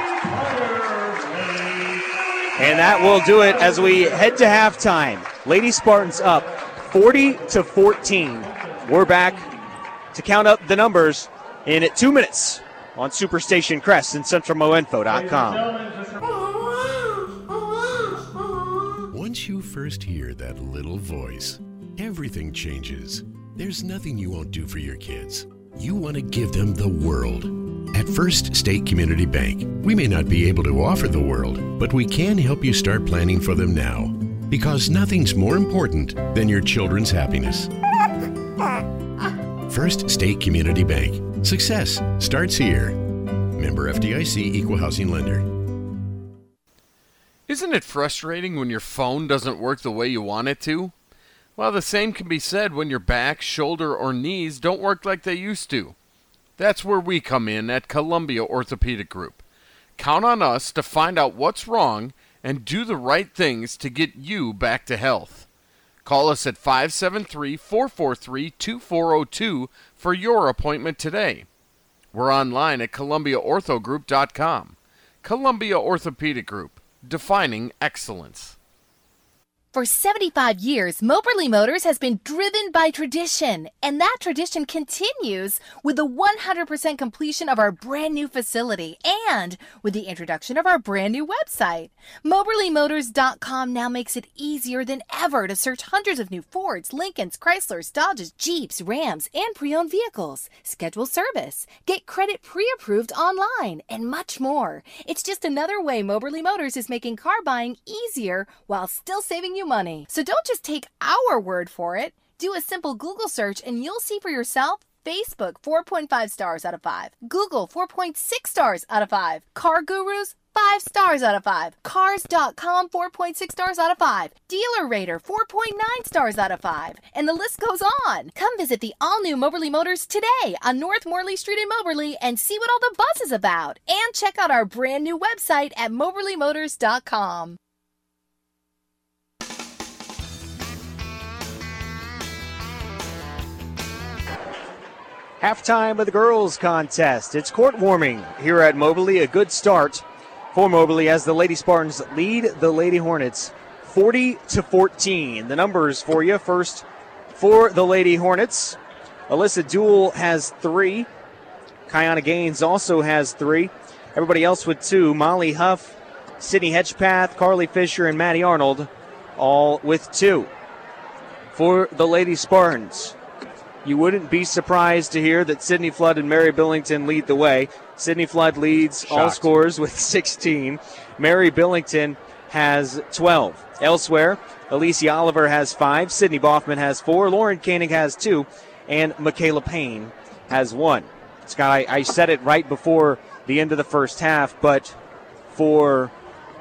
Speaker 1: And that will do it as we head to halftime. Lady Spartans up 40-14. We're back to count up the numbers in 2 minutes on Superstation Crest and CentralMoInfo.com.
Speaker 15: Once you first hear that little voice, everything changes. There's nothing you won't do for your kids. You want to give them the world. At First State Community Bank, we may not be able to offer the world, but we can help you start planning for them now. Because nothing's more important than your children's happiness. First State Community Bank. Success starts here. Member FDIC, Equal Housing Lender.
Speaker 16: Isn't it frustrating when your phone doesn't work the way you want it to? Well, the same can be said when your back, shoulder, or knees don't work like they used to. That's where we come in at Columbia Orthopedic Group. Count on us to find out what's wrong and do the right things to get you back to health. Call us at 573-443-2402 for your appointment today. We're online at ColumbiaOrthogroup.com. Columbia Orthopedic Group, defining excellence.
Speaker 17: For 75 years, Moberly Motors has been driven by tradition, and that tradition continues with the 100% completion of our brand new facility and with the introduction of our brand new website. MoberlyMotors.com now makes it easier than ever to search hundreds of new Fords, Lincolns, Chryslers, Dodges, Jeeps, Rams, and pre-owned vehicles, schedule service, get credit pre-approved online, and much more. It's just another way Moberly Motors is making car buying easier while still saving you money. So don't just take our word for it. Do a simple Google search and you'll see for yourself. Facebook, 4.5 stars out of 5. Google, 4.6 stars out of 5. Car Gurus, 5 stars out of 5. Cars.com, 4.6 stars out of 5. Dealer Rater, 4.9 stars out of 5. And the list goes on. Come visit the all-new Moberly Motors today on North Morley Street in Moberly and see what all the buzz is about. And check out our brand new website at MoberlyMotors.com.
Speaker 1: Halftime of the girls contest. It's court warming here at Moberly. A good start for Moberly as the Lady Spartans lead the Lady Hornets 40-14. The numbers for you. First, for the Lady Hornets, Alyssa Duell has 3. Kiana Gaines also has 3. Everybody else with 2. Molly Huff, Sydney Hedgepath, Carly Fisher, and Maddie Arnold, all with 2. For the Lady Spartans, you wouldn't be surprised to hear that Sydney Flood and Mary Billington lead the way. Sydney Flood leads all scores with 16. Mary Billington has 12. Elsewhere, Alicia Oliver has 5. Sydney Boffman has 4. Lauren Koenig has 2. And Michaela Payne has 1. Scott, I said it right before the end of the first half, but for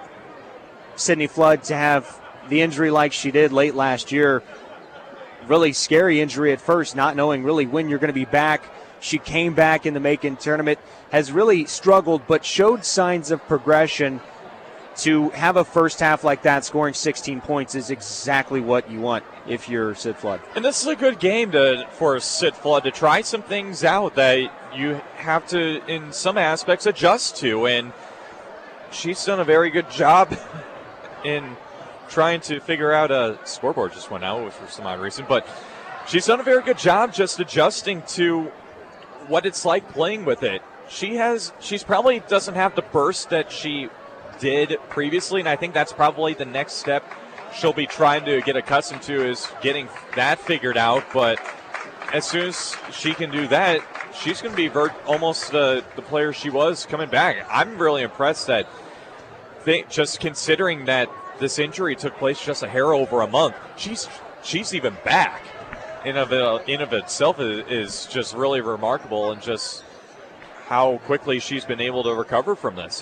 Speaker 1: Sydney Flood to have the injury like she did late last year, really scary injury at first, not knowing really when you're going to be back. She came back in the Macon tournament, has really struggled, but showed signs of progression. To have a first half like that, scoring 16 points, is exactly what you want if you're Sid Flood.
Speaker 2: And this is a good game for Sid Flood to try some things out that you have to, in some aspects, adjust to. And she's done a very good job in trying to figure out a scoreboard just went out for some odd reason. But she's done a very good job just adjusting to what it's like playing with it. She's probably doesn't have the burst that she did previously, and I think that's probably the next step she'll be trying to get accustomed to, is getting that figured out. But as soon as she can do that, she's going to be almost the player she was coming back. I'm really impressed that just considering that this injury took place just a hair over a month, she's even back. In of itself is just really remarkable, and just how quickly she's been able to recover from this.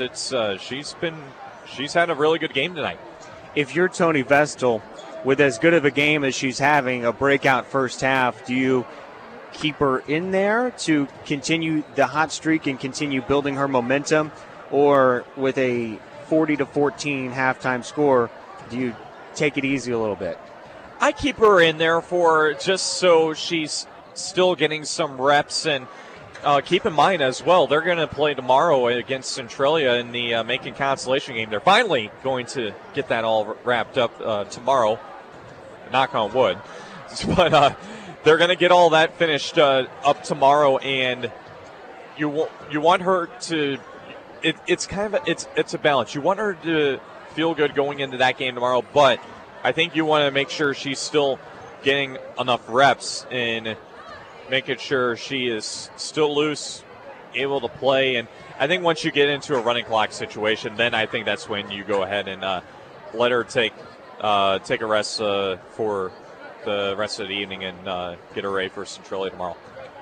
Speaker 2: She's had a really good game tonight.
Speaker 1: If you're Tony Vestal, with as good of a game as she's having, a breakout first half, do you keep her in there to continue the hot streak and continue building her momentum, or with a 40-14 halftime score, do you take it easy a little bit?
Speaker 2: I keep her in there for just so she's still getting some reps. And keep in mind as well, they're going to play tomorrow against Centralia in the Macon Consolation game. They're finally going to get that all wrapped up tomorrow. Knock on wood. But they're going to get all that finished up tomorrow, and you want her to. It's a balance. You want her to feel good going into that game tomorrow, but I think you want to make sure she's still getting enough reps in making sure she is still loose, able to play. And I think once you get into a running clock situation, then I think that's when you go ahead and let her take a rest for the rest of the evening and get her ready for Centralia tomorrow.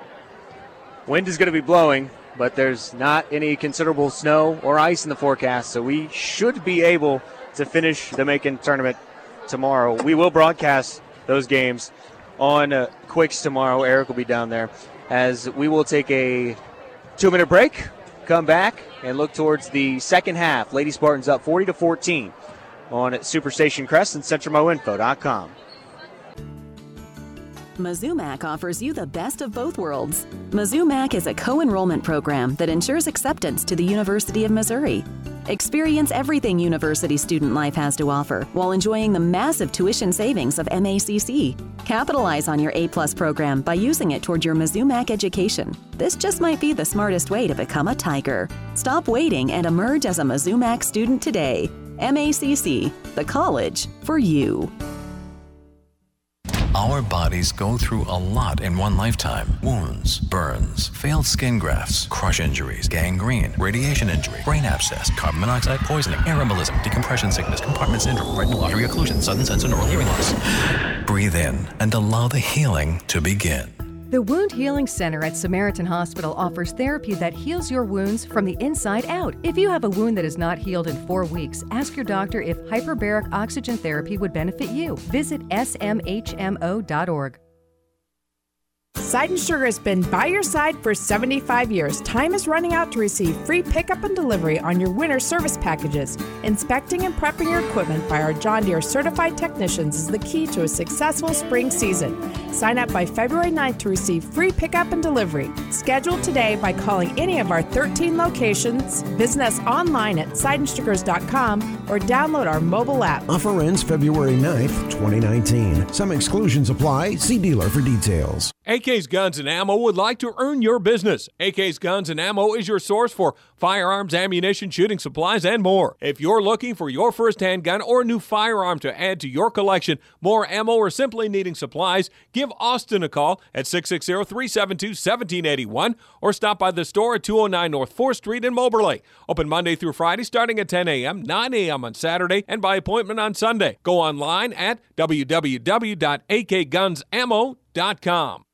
Speaker 1: Wind is going to be blowing, but there's not any considerable snow or ice in the forecast, so we should be able to finish the Macon tournament tomorrow. We will broadcast those games on Quicks tomorrow. Eric will be down there, as we will take a 2-minute break, come back, and look towards the second half. Lady Spartans up 40-14 on Superstation Crest and CentralMoInfo.com.
Speaker 5: Mizzou Mac offers you the best of both worlds. Mizzou Mac is a co-enrollment program that ensures acceptance to the University of Missouri. Experience everything university student life has to offer while enjoying the massive tuition savings of MACC. Capitalize on your A+ program by using it toward your Mizzou Mac education. This just might be the smartest way to become a Tiger. Stop waiting and emerge as a Mizzou Mac student today. MACC, the college for you.
Speaker 18: Our bodies go through a lot in one lifetime. Wounds, burns, failed skin grafts, crush injuries, gangrene, radiation injury, brain abscess, carbon monoxide poisoning, air embolism, decompression sickness, compartment syndrome, retinal artery occlusion, sudden sense and oral hearing loss. Breathe in and allow the healing to begin.
Speaker 19: The Wound Healing Center at Samaritan Hospital offers therapy that heals your wounds from the inside out. If you have a wound that is not healed in 4 weeks, ask your doctor if hyperbaric oxygen therapy would benefit you. Visit smhmo.org.
Speaker 3: Side & Sugar has been by your side for 75 years. Time is running out to receive free pickup and delivery on your winter service packages. Inspecting and prepping your equipment by our John Deere certified technicians is the key to a successful spring season. Sign up by February 9th to receive free pickup and delivery. Schedule today by calling any of our 13 locations, visit us online at seidenstrickers.com, or download our mobile app.
Speaker 4: Offer ends February 9th, 2019. Some exclusions apply. See dealer for details.
Speaker 7: AK's Guns and Ammo would like to earn your business. AK's Guns and Ammo is your source for firearms, ammunition, shooting supplies, and more. If you're looking for your first handgun or a new firearm to add to your collection, more ammo, or simply needing supplies, give Austin a call at 660-372-1781 or stop by the store at 209 North 4th Street in Moberly. Open Monday through Friday starting at 10 a.m., 9 a.m. on Saturday, and by appointment on Sunday. Go online at www.akgunsammo.com.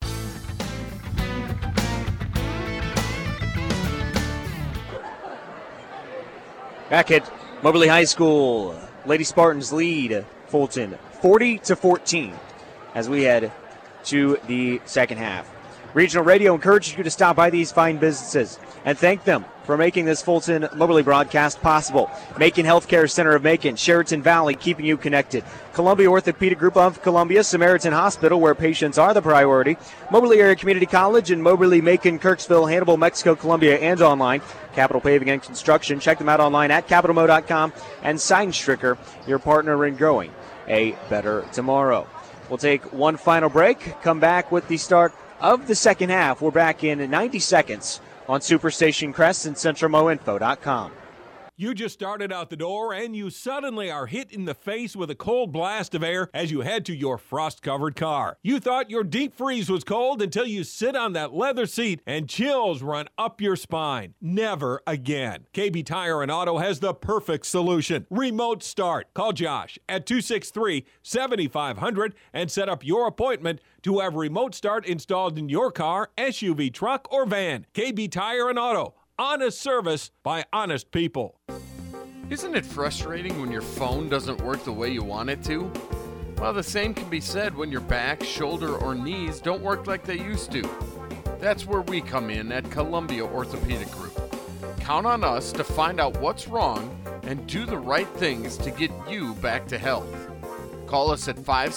Speaker 1: Back at Moberly High School, Lady Spartans lead Fulton 40-14 as we head to the second half. Regional Radio encourages you to stop by these fine businesses and thank them for making this Fulton Moberly broadcast possible. Macon Healthcare Center of Macon, Sheraton Valley, keeping you connected. Columbia Orthopedic Group of Columbia, Samaritan Hospital, where patients are the priority. Moberly Area Community College in Moberly, Macon, Kirksville, Hannibal, Mexico, Columbia, and online. Capital Paving and Construction. Check them out online at capitalmo.com. And Seidenstricker, your partner in growing a better tomorrow. We'll take one final break, come back with the start of the second half. We're back in 90 seconds on Superstation Crest and CentralMoInfo.com.
Speaker 7: You just started out the door and you suddenly are hit in the face with a cold blast of air as you head to your frost-covered car. You thought your deep freeze was cold until you sit on that leather seat and chills run up your spine. Never again. KB Tire and Auto has the perfect solution. Remote start. Call Josh at 263-7500 and set up your appointment to have remote start installed in your car, SUV, truck, or van. KB Tire and Auto. Honest service by honest people.
Speaker 16: Isn't it frustrating when your phone doesn't work the way you want it to? Well, the same can be said when your back, shoulder, or knees don't work like they used to. That's where we come in at Columbia Orthopedic Group. Count on us to find out what's wrong and do the right things to get you back to health. Call us at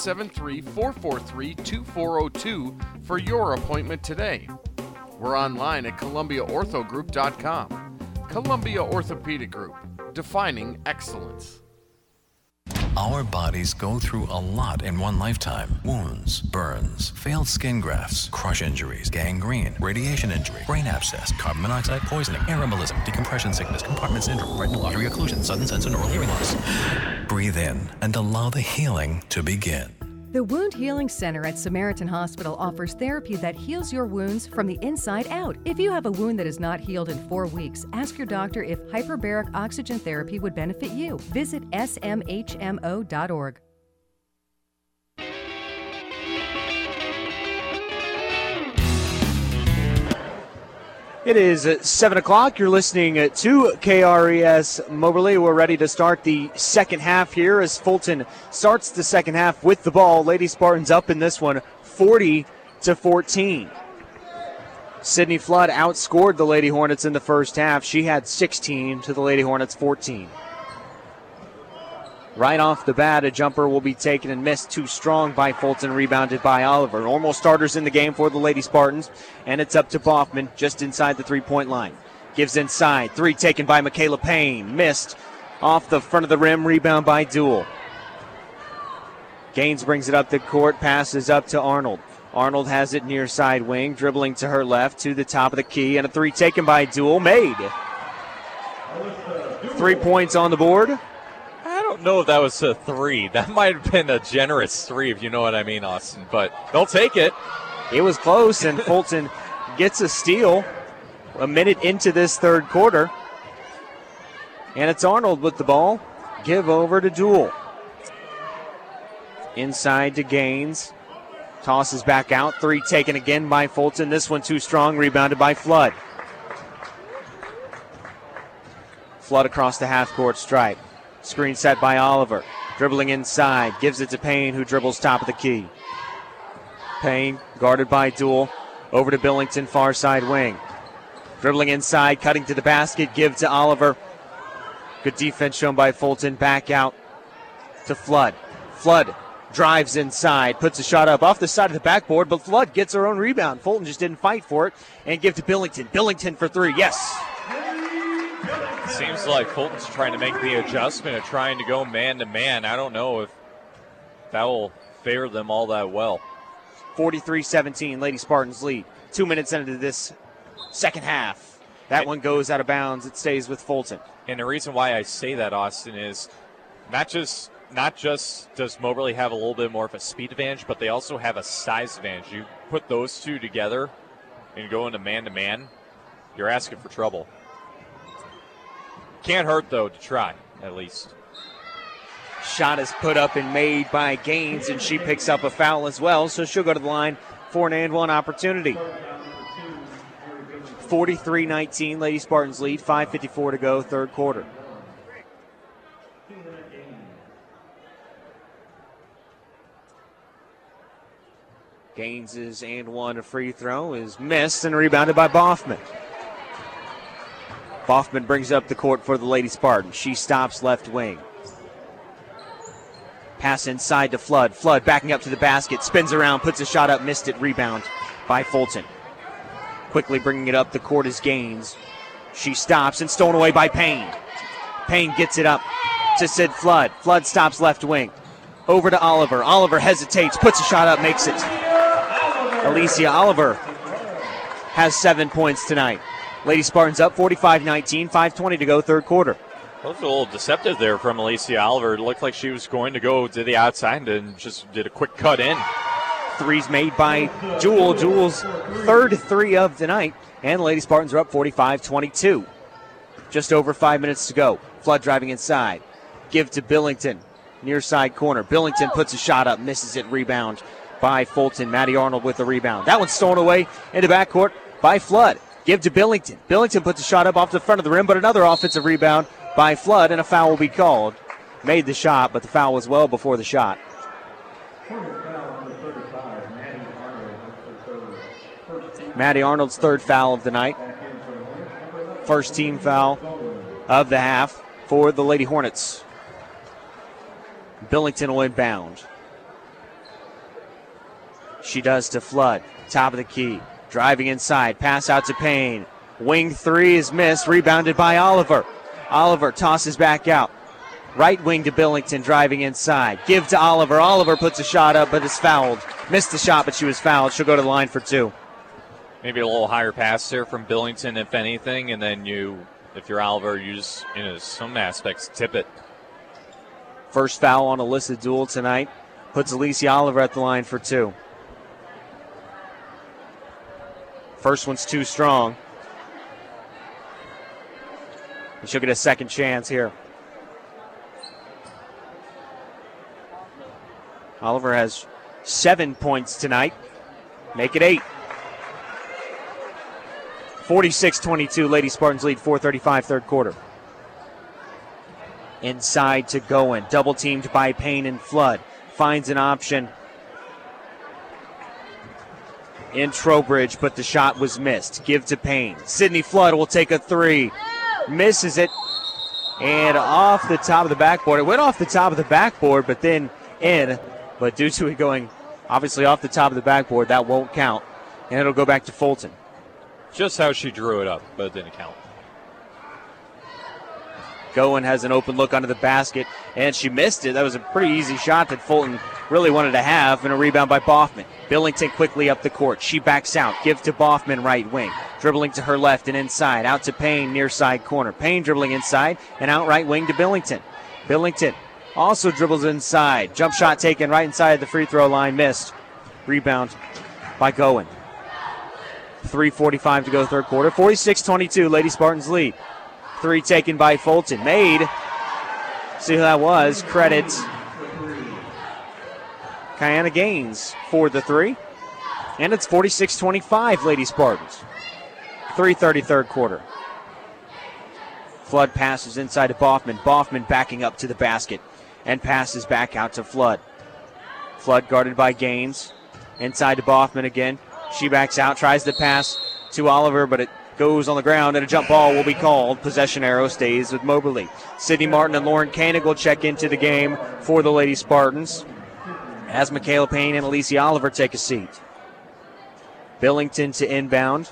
Speaker 16: 573-443-2402 for your appointment today. We're online at ColumbiaOrthoGroup.com. Columbia Orthopedic Group, defining excellence.
Speaker 18: Our bodies go through a lot in one lifetime. Wounds, burns, failed skin grafts, crush injuries, gangrene, radiation injury, brain abscess, carbon monoxide poisoning, air embolism, decompression sickness, compartment syndrome, retinal artery occlusion, sudden sense of neural hearing loss. Breathe in and allow the healing to begin.
Speaker 19: The Wound Healing Center at Samaritan Hospital offers therapy that heals your wounds from the inside out. If you have a wound that is not healed in 4 weeks, ask your doctor if hyperbaric oxygen therapy would benefit you. Visit smhmo.org.
Speaker 1: It is 7 o'clock. You're listening to KRES Moberly. We're ready to start the second half here as Fulton starts the second half with the ball. Lady Spartans up in this one, 40-14. Sydney Flood outscored the Lady Hornets in the first half. She had 16 to the Lady Hornets 14. Right off the bat, a jumper will be taken and missed too strong by Fulton, rebounded by Oliver. Normal starters in the game for the Lady Spartans, and it's up to Boffman just inside the three-point line. Gives inside, three taken by Michaela Payne, missed off the front of the rim, rebound by Duell. Gaines brings it up the court, passes up to Arnold. Arnold has it near side wing, dribbling to her left to the top of the key, and a three taken by Duell, made. 3 points on the board.
Speaker 2: I don't know if that was a three. That might have been a generous three, if you know what I mean, Austin. But they'll take it.
Speaker 1: It was close, and Fulton gets a steal a minute into this third quarter. And it's Arnold with the ball. Give over to Duell. Inside to Gaines. Tosses back out. Three taken again by Fulton. This one too strong. Rebounded by Flood. Flood across the half-court stripe. Screen set by Oliver. Dribbling inside. Gives it to Payne, who dribbles top of the key. Payne guarded by Duell. Over to Billington, far side wing. Dribbling inside, cutting to the basket. Give to Oliver. Good defense shown by Fulton. Back out to Flood. Flood drives inside, puts a shot up off the side of the backboard, but Flood gets her own rebound. Fulton just didn't fight for it and give to Billington. Billington for three, yes.
Speaker 2: Seems like Fulton's trying to make the adjustment of trying to go man-to-man. I don't know if that will favor them all that well.
Speaker 1: 43-17, Lady Spartans lead. 2 minutes into this second half. That one goes out of bounds. It stays with Fulton.
Speaker 2: And the reason why I say that, Austin, is not just does Moberly have a little bit more of a speed advantage, but they also have a size advantage. You put those two together and go into man-to-man, you're asking for trouble. Can't hurt, though, to try, at least.
Speaker 1: Shot is put up and made by Gaines, and she picks up a foul as well, so she'll go to the line for an and one opportunity. 43-19, Lady Spartans lead, 5:54 to go, third quarter. Gaines' and one free throw is missed and rebounded by Boffman. Boffman brings up the court for the Lady Spartans. She stops left wing. Pass inside to Flood. Flood backing up to the basket, spins around, puts a shot up, missed it, rebound by Fulton. Quickly bringing it up the court is Gaines. She stops and stolen away by Payne. Payne gets it up to Sid Flood. Flood stops left wing. Over to Oliver. Oliver hesitates, puts a shot up, makes it. Alicia Oliver has 7 points tonight. Lady Spartans up 45-19, 5:20 to go, third quarter.
Speaker 2: That was a little deceptive there from Alicia Oliver. It looked like she was going to go to the outside and just did a quick cut in.
Speaker 1: Threes made by Jewel. Jewel's third three of the night, and the Lady Spartans are up 45-22. Just over 5 minutes to go. Flood driving inside. Give to Billington, near side corner. Billington puts a shot up, misses it, rebound by Fulton. Maddie Arnold with the rebound. That one's stolen away into backcourt by Flood. Give to Billington. Billington puts a shot up off the front of the rim, but another offensive rebound by Flood, and a foul will be called. Made the shot, but the foul was well before the shot. Maddie Arnold's third foul of the night. First team foul of the half for the Lady Hornets. Billington will inbound. She does to Flood. Top of the key. Driving inside. Pass out to Payne. Wing three is missed. Rebounded by Oliver. Oliver tosses back out. Right wing to Billington, driving inside. Give to Oliver. Oliver puts a shot up, but is fouled. Missed the shot, but she was fouled. She'll go to the line for two.
Speaker 2: Maybe a little higher pass there from Billington, if anything, and then if you're Oliver, you just, in some aspects, tip it.
Speaker 1: First foul on Alyssa Duell tonight. Puts Alicia Oliver at the line for two. First one's too strong. And she'll get a second chance here. Oliver has 7 points tonight. Make it 8. 46-22, Lady Spartans lead, 4:35 third quarter. Inside to Goen, double teamed by Payne and Flood. Finds an option in Trowbridge, but the shot was missed. Give to Payne. Sydney Flood will take a three. Misses it. And off the top of the backboard. It went off the top of the backboard, but then in. But due to it going obviously off the top of the backboard, that won't count. And it'll go back to Fulton.
Speaker 2: Just how she drew it up, but it didn't count.
Speaker 1: Goen has an open look under the basket, and she missed it. That was a pretty easy shot that Fulton really wanted to have, and a rebound by Boffman. Billington quickly up the court. She backs out. Give to Boffman, right wing. Dribbling to her left and inside. Out to Payne, near side corner. Payne dribbling inside and out right wing to Billington. Billington also dribbles inside. Jump shot taken right inside the free throw line. Missed. Rebound by Goen. 3:45 to go third quarter. 46-22, Lady Spartans lead. Three taken by Fulton. Made. See who that was. Credit Kiana Gaines for the three. And it's 46-25, Lady Spartans. 3:30 third quarter. Flood passes inside to Boffman. Boffman backing up to the basket and passes back out to Flood. Flood guarded by Gaines. Inside to Boffman again. She backs out, tries to pass to Oliver, but it goes on the ground, and a jump ball will be called. Possession arrow stays with Moberly. Sydney Martin and Lauren Koenig will check into the game for the Lady Spartans. as Michaela Payne and Alicia Oliver take a seat. Billington to inbound.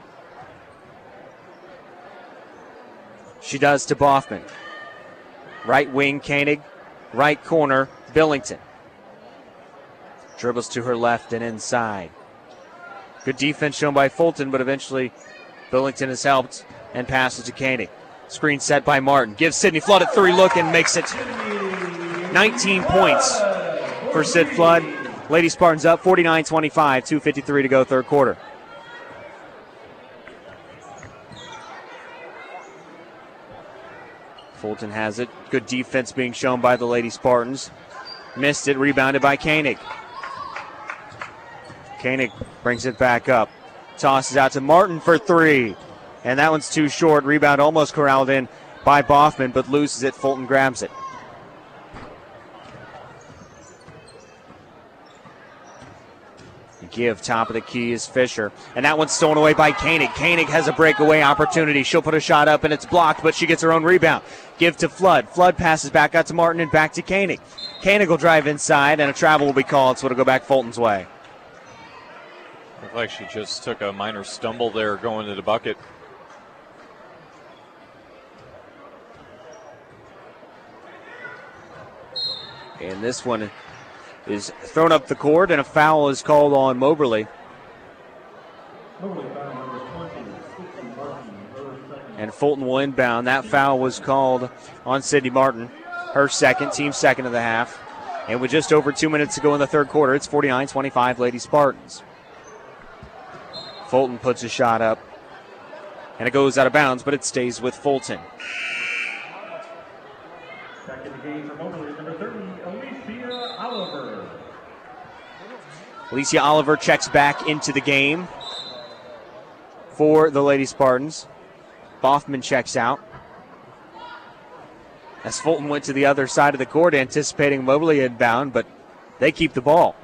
Speaker 1: She does to Boffman. Right wing, Koenig. Right corner, Billington. Dribbles to her left and inside. Good defense shown by Fulton, but eventually Billington is helped and passes to Koenig. Screen set by Martin. Gives Sydney Flood a 3 look and makes it 19 points for Sid Flood. Lady Spartans up 49-25, 2:53 to go, third quarter. Fulton has it. Good defense being shown by the Lady Spartans. Missed it, rebounded by Koenig. Koenig brings it back up. Tosses out to Martin for 3. And that one's too short. Rebound almost corralled in by Boffman, but loses it. Fulton grabs it. Give, top of the key is Fisher. And that one's stolen away by Koenig. Koenig has a breakaway opportunity. She'll put a shot up and it's blocked, but she gets her own rebound. Give to Flood. Flood passes back out to Martin and back to Koenig. Koenig will drive inside and a travel will be called, so it'll go back Fulton's way.
Speaker 2: Looked like she just took a minor stumble there going to the bucket.
Speaker 1: And this one is thrown up the court, and a foul is called on Moberly. And Fulton will inbound. That foul was called on Sydney Martin, her second, team second of the half. And with just over 2 minutes to go in the third quarter, it's 49-25 Lady Spartans. Fulton puts a shot up, and it goes out of bounds, but it stays with Fulton.
Speaker 20: Back in the game for Moberly, number 30, Alicia Oliver.
Speaker 1: Alicia Oliver checks back into the game for the Lady Spartans. Boffman checks out. As Fulton went to the other side of the court, anticipating Moberly inbound, but they keep the ball.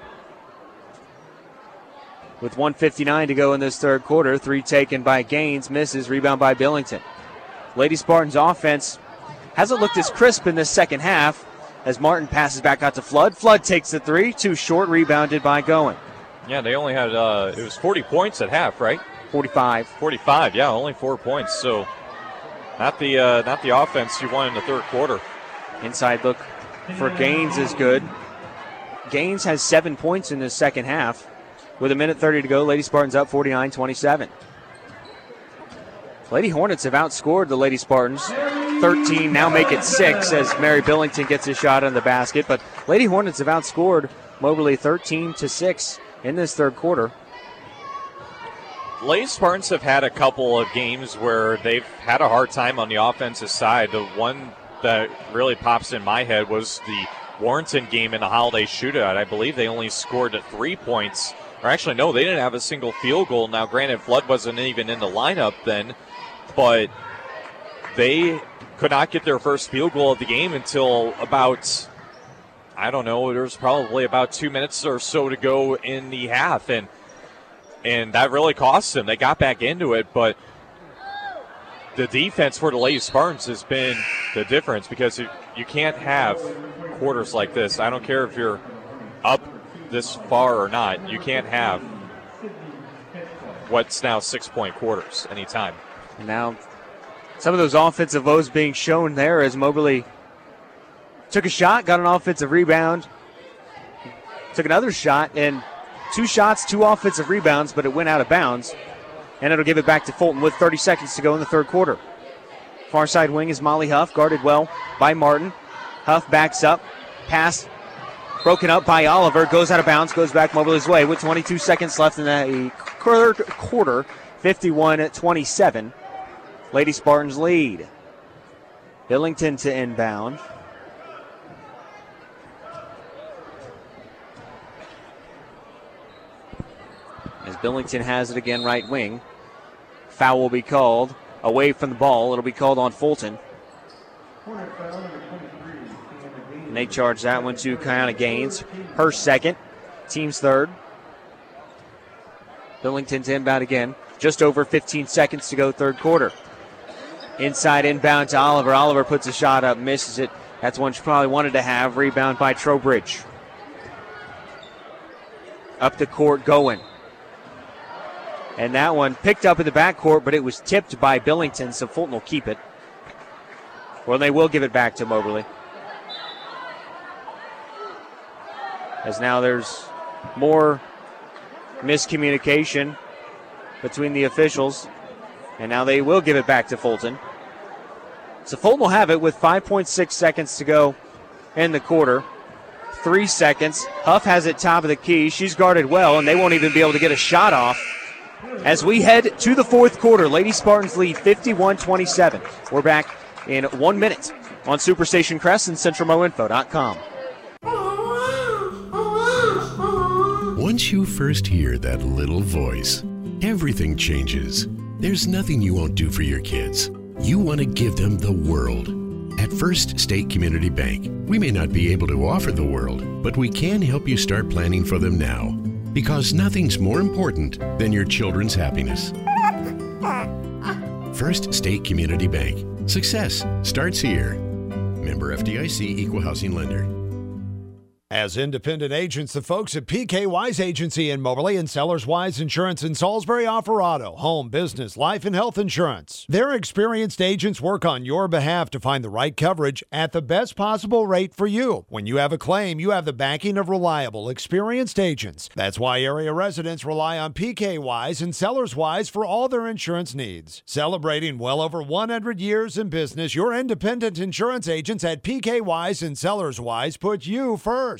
Speaker 1: With 1:59 to go in this third quarter, 3 taken by Gaines, misses, rebound by Billington. Lady Spartans offense hasn't looked as crisp in this second half as Martin passes back out to Flood. Flood takes the 3, too short, rebounded by Goen.
Speaker 2: Yeah, they only had, it was 40 points at half, right?
Speaker 1: 45.
Speaker 2: 45, yeah, only 4 points. So not the offense you want in the third quarter.
Speaker 1: Inside look for Gaines is good. Gaines has 7 points in this second half. With 1:30 to go, Lady Spartans up 49-27. Lady Hornets have outscored the Lady Spartans 13, now make it 6 as Mary Billington gets a shot on the basket. But Lady Hornets have outscored Moberly 13-6 in this third quarter.
Speaker 2: Lady Spartans have had a couple of games where they've had a hard time on the offensive side. The one that really pops in my head was the Warrenton game in the Holiday Shootout. I believe they only scored 3 points. Or actually, no, they didn't have a single field goal. Now, granted, Flood wasn't even in the lineup then, but they could not get their first field goal of the game until about, I don't know, there was probably about 2 minutes or so to go in the half, and that really cost them. They got back into it, but the defense for the Lady Spartans has been the difference, because you can't have quarters like this. I don't care if you're up this far or not. You can't have what's now 6-point quarters anytime.
Speaker 1: Now, some of those offensive woes being shown there as Moberly took a shot, got an offensive rebound, took another shot, and 2 shots, 2 offensive rebounds, but it went out of bounds. And it'll give it back to Fulton with 30 seconds to go in the third quarter. Far side wing is Molly Huff, guarded well by Martin. Huff backs up, pass broken up by Oliver, goes out of bounds, goes back Moberly's way with 22 seconds left in the third quarter, 51-27. Lady Spartans lead. Billington to inbound. As Billington has it again, right wing. Foul will be called away from the ball. It'll be called on Fulton. And they charge that one to Kiana Gaines. Her second, team's third. Billington to inbound again. Just over 15 seconds to go, third quarter. Inside inbound to Oliver. Oliver puts a shot up, misses it. That's one she probably wanted to have. Rebound by Trowbridge. Up the court, Goen. And that one picked up in the backcourt, but it was tipped by Billington, so Fulton will keep it. Well, they will give it back to Moberly. As now there's more miscommunication between the officials. And now they will give it back to Fulton. So Fulton will have it with 5.6 seconds to go in the quarter. 3 seconds. Huff has it top of the key. She's guarded well, and they won't even be able to get a shot off. As we head to the fourth quarter, Lady Spartans lead 51-27. We're back in 1 minute on Superstation Crest and CentralMoInfo.com.
Speaker 15: Once you first hear that little voice, everything changes. There's nothing you won't do for your kids. You want to give them the world. At First State Community Bank, we may not be able to offer the world, but we can help you start planning for them now. Because nothing's more important than your children's happiness. First State Community Bank. Success starts here. Member FDIC, Equal Housing Lender.
Speaker 13: As independent agents, the folks at PK Wise Agency in Moberly and Sellers Wise Insurance in Salisbury offer auto, home, business, life, and health insurance. Their experienced agents work on your behalf to find the right coverage at the best possible rate for you. When you have a claim, you have the backing of reliable, experienced agents. That's why area residents rely on PK Wise and Sellers Wise for all their insurance needs. Celebrating well over 100 years in business, your independent insurance agents at PK Wise and Sellers Wise put you first.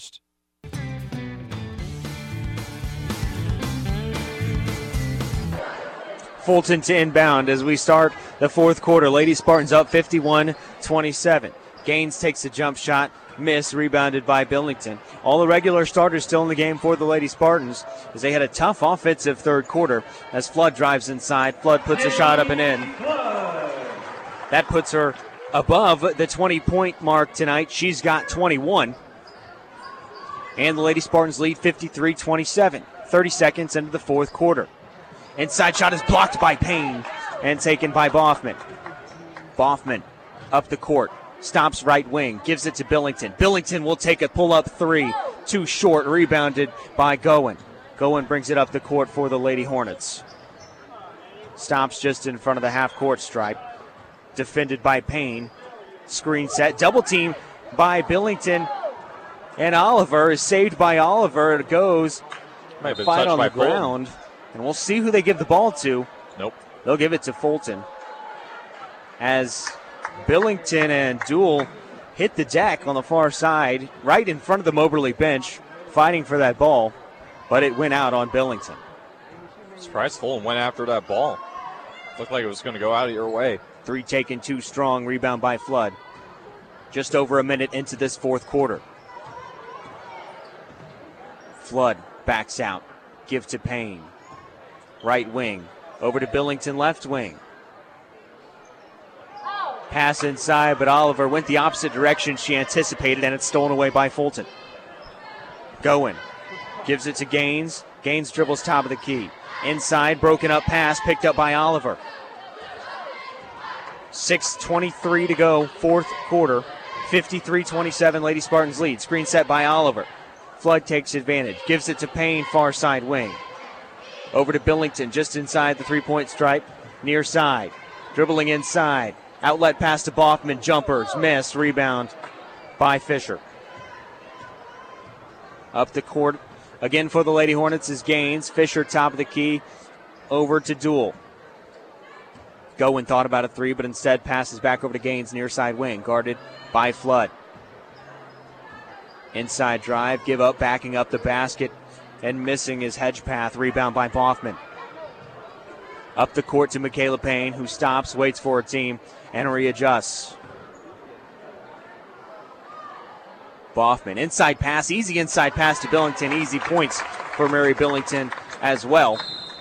Speaker 1: Fulton to inbound as we start the fourth quarter. Lady Spartans up 51-27. Gaines takes a jump shot, miss, rebounded by Billington. All the regular starters still in the game for the Lady Spartans as they had a tough offensive third quarter as Flood drives inside. Flood puts a shot up and in. That puts her above the 20-point mark tonight. She's got 21. And the Lady Spartans lead 53-27. 30 seconds into the fourth quarter. Inside shot is blocked by Payne and taken by Boffman. Boffman up the court. Stops right wing. Gives it to Billington. Billington will take a pull-up three. Too short. Rebounded by Goen. Goen brings it up the court for the Lady Hornets. Stops just in front of the half-court stripe. Defended by Payne. Screen set. Double team by Billington. And Oliver is saved by Oliver. It goes. Fight on the ground. And we'll see who they give the ball to.
Speaker 2: Nope.
Speaker 1: They'll give it to Fulton. As Billington and Duell hit the deck on the far side, right in front of the Moberly bench, fighting for that ball. But it went out on Billington.
Speaker 2: Surprised Fulton went after that ball. Looked like it was going to go out of your way.
Speaker 1: Three taken, too strong. Rebound by Flood. Just over a minute into this fourth quarter. Flood backs out. Give to Payne. Right wing. Over to Billington, left wing. Pass inside, but Oliver went the opposite direction she anticipated, and it's stolen away by Fulton. Goen gives it to Gaines. Gaines dribbles top of the key. Inside, broken up pass, picked up by Oliver. 6:23 to go, fourth quarter. 53-27, Lady Spartans lead. Screen set by Oliver. Flood takes advantage. Gives it to Payne, far side wing. Over to Billington, just inside the three-point stripe, near side. Dribbling inside. Outlet pass to Boffman. Jumpers, miss. Rebound by Fisher. Up the court again for the Lady Hornets is Gaines. Fisher, top of the key. Over to Duell. Goen thought about a three, but instead passes back over to Gaines, near side wing. Guarded by Flood. Inside drive, give up, backing up the basket. And missing his hedge path. Rebound by Boffman. Up the court to Michaela Payne, who stops, waits for her team, and readjusts. Boffman, inside pass, easy inside pass to Billington. Easy points for Mary Billington as well.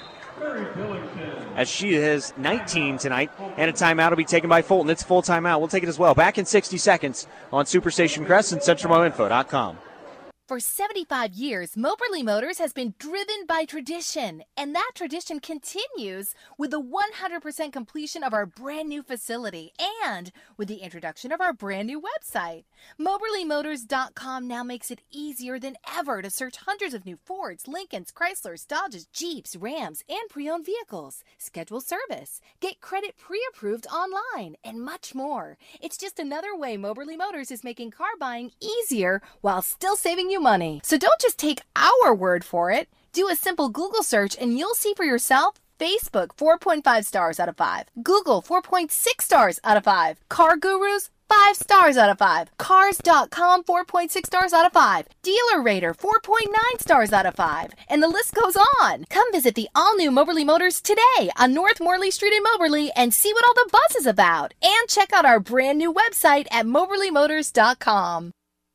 Speaker 1: As she has 19 tonight, and a timeout will be taken by Fulton. It's full timeout. We'll take it as well. Back in 60 seconds on Superstation Crest and CentralMoInfo.com.
Speaker 17: For 75 years, Moberly Motors has been driven by tradition, and that tradition continues with the 100% completion of our brand new facility and with the introduction of our brand new website. MoberlyMotors.com now makes it easier than ever to search hundreds of new Fords, Lincolns, Chryslers, Dodges, Jeeps, Rams, and pre-owned vehicles, schedule service, get credit pre-approved online, and much more. It's just another way Moberly Motors is making car buying easier while still saving you money. So don't just take our word for it. Do a simple Google search and you'll see for yourself. Facebook, 4.5 stars out of 5. Google, 4.6 stars out of 5. Car Gurus, 5 stars out of 5. Cars.com, 4.6 stars out of 5. Dealer Rater, 4.9 stars out of 5. And the list goes on. Come visit the all-new Moberly Motors today on North Morley Street in Moberly and see what all the buzz is about. And check out our brand new website at MoberlyMotors.com.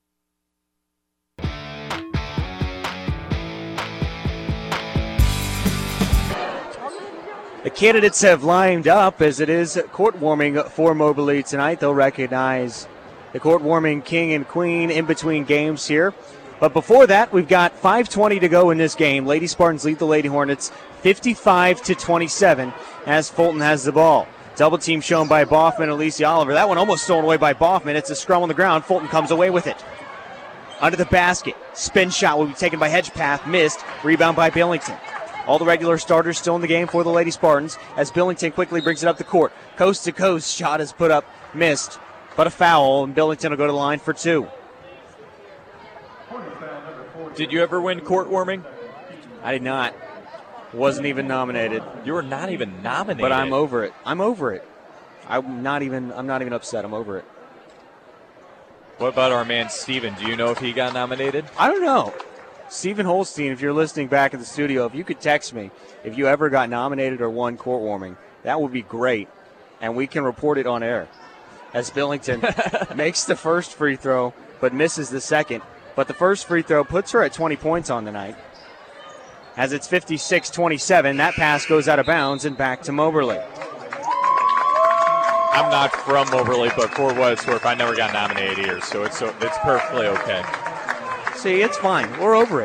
Speaker 1: The candidates have lined up as it is court warming for Moberly tonight. They'll recognize the court warming king and queen in between games here. But before that, we've got 5:20 to go in this game. Lady Spartans lead the Lady Hornets 55-27 as Fulton has the ball. Double team shown by Boffman and Alicia Oliver. That one almost stolen away by Boffman. It's a scrum on the ground. Fulton comes away with it. Under the basket. Spin shot will be taken by Hedgepath. Missed. Rebound by Billington. All the regular starters still in the game for the Lady Spartans as Billington quickly brings it up the court. Coast to coast, shot is put up, missed, but a foul, and Billington will go to the line for 2.
Speaker 2: Did you ever win court warming?
Speaker 1: I did not. Wasn't even nominated.
Speaker 2: You were not even nominated.
Speaker 1: But I'm over it. I'm not even upset. I'm over it.
Speaker 2: What about our man Steven? Do you know if he got nominated?
Speaker 1: I don't know. Stephen Holstein, if you're listening back in the studio, if you could text me if you ever got nominated or won court warming, that would be great, and we can report it on air. As Billington makes the first free throw but misses the second, but the first free throw puts her at 20 points on the night. As it's 56-27, that pass goes out of bounds and back to Moberly.
Speaker 2: I'm not from Moberly, but for what it's worth, I never got nominated either, so it's perfectly okay.
Speaker 1: See, it's fine. We're over it.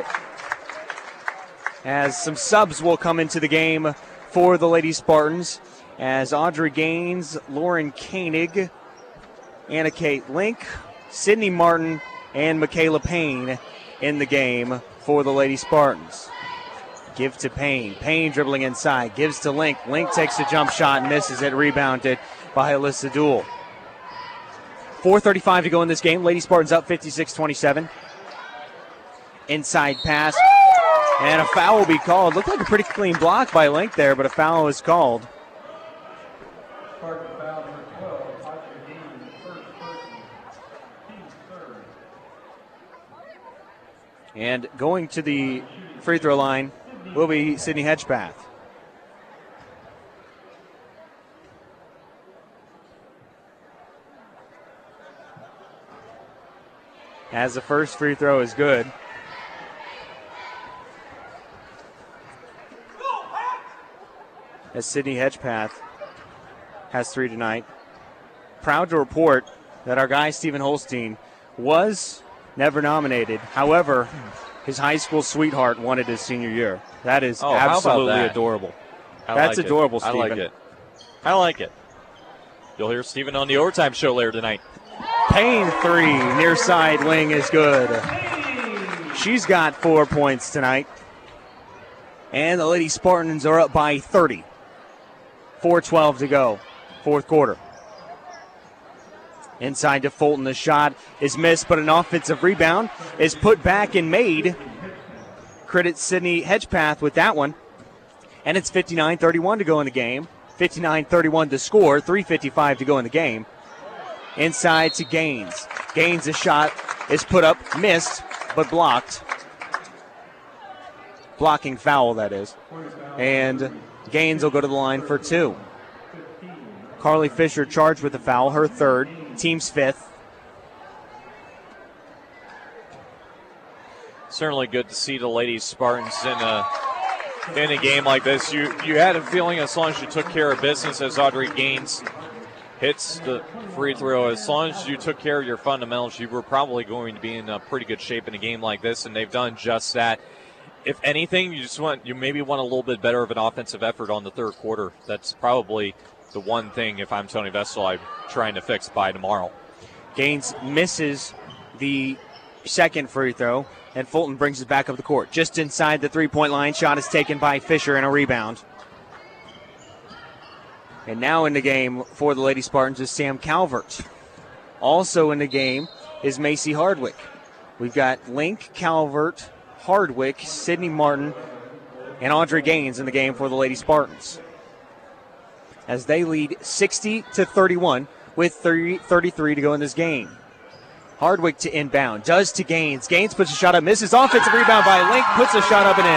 Speaker 1: As some subs will come into the game for the Lady Spartans, as Audrey Gaines, Lauren Koenig, Anna Kate Link, Sydney Martin, and Michaela Payne in the game for the Lady Spartans. Give to Payne. Payne dribbling inside. Gives to Link. Link takes a jump shot and misses it. Rebounded by Alyssa Duell. 4:35 to go in this game. Lady Spartans up 56-27. Inside pass. And a foul will be called. Looked like a pretty clean block by Link there, but a foul is called. And going to the free throw line will be Sydney Hedgepath. As the first free throw is good. As Sydney Hedgepath has 3 tonight. Proud to report that our guy Stephen Holstein was never nominated. However, his high school sweetheart won it his senior year. That is absolutely adorable. That's adorable, Stephen.
Speaker 2: I like it. You'll hear Stephen on the overtime show later tonight.
Speaker 1: Payne 3, near side wing is good. She's got 4 points tonight. And the Lady Spartans are up by 30. 4:12 to go, fourth quarter. Inside to Fulton, the shot is missed, but an offensive rebound is put back and made. Credit Sydney Hedgepath with that one. And it's 59-31 to go in the game. 59-31 to score, 3:55 to go in the game. Inside to Gaines. Gaines' shot is put up, missed, but blocked. Blocking foul, that is. And Gaines will go to the line for 2. Carly Fisher charged with the foul, her third, team's 5th.
Speaker 2: Certainly good to see the Lady Spartans in a game like this. You had a feeling as long as you took care of business, as Audrey Gaines hits the free throw. As long as you took care of your fundamentals, you were probably going to be in a pretty good shape in a game like this, and they've done just that. If anything, you maybe want a little bit better of an offensive effort on the third quarter. That's probably the one thing, if I'm Tony Vestal, I'm trying to fix by tomorrow.
Speaker 1: Gaines misses the second free throw, and Fulton brings it back up the court. Just inside the three-point line, shot is taken by Fisher and a rebound. And now in the game for the Lady Spartans is Sam Calvert. Also in the game is Macy Hardwick. We've got Link, Calvert, Hardwick, Sydney Martin, and Audrey Gaines in the game for the Lady Spartans, as they lead 60-31 with 33 to go in this game. Hardwick to inbound, does to Gaines. Gaines puts a shot up, misses. Offensive rebound by Link, puts a shot up and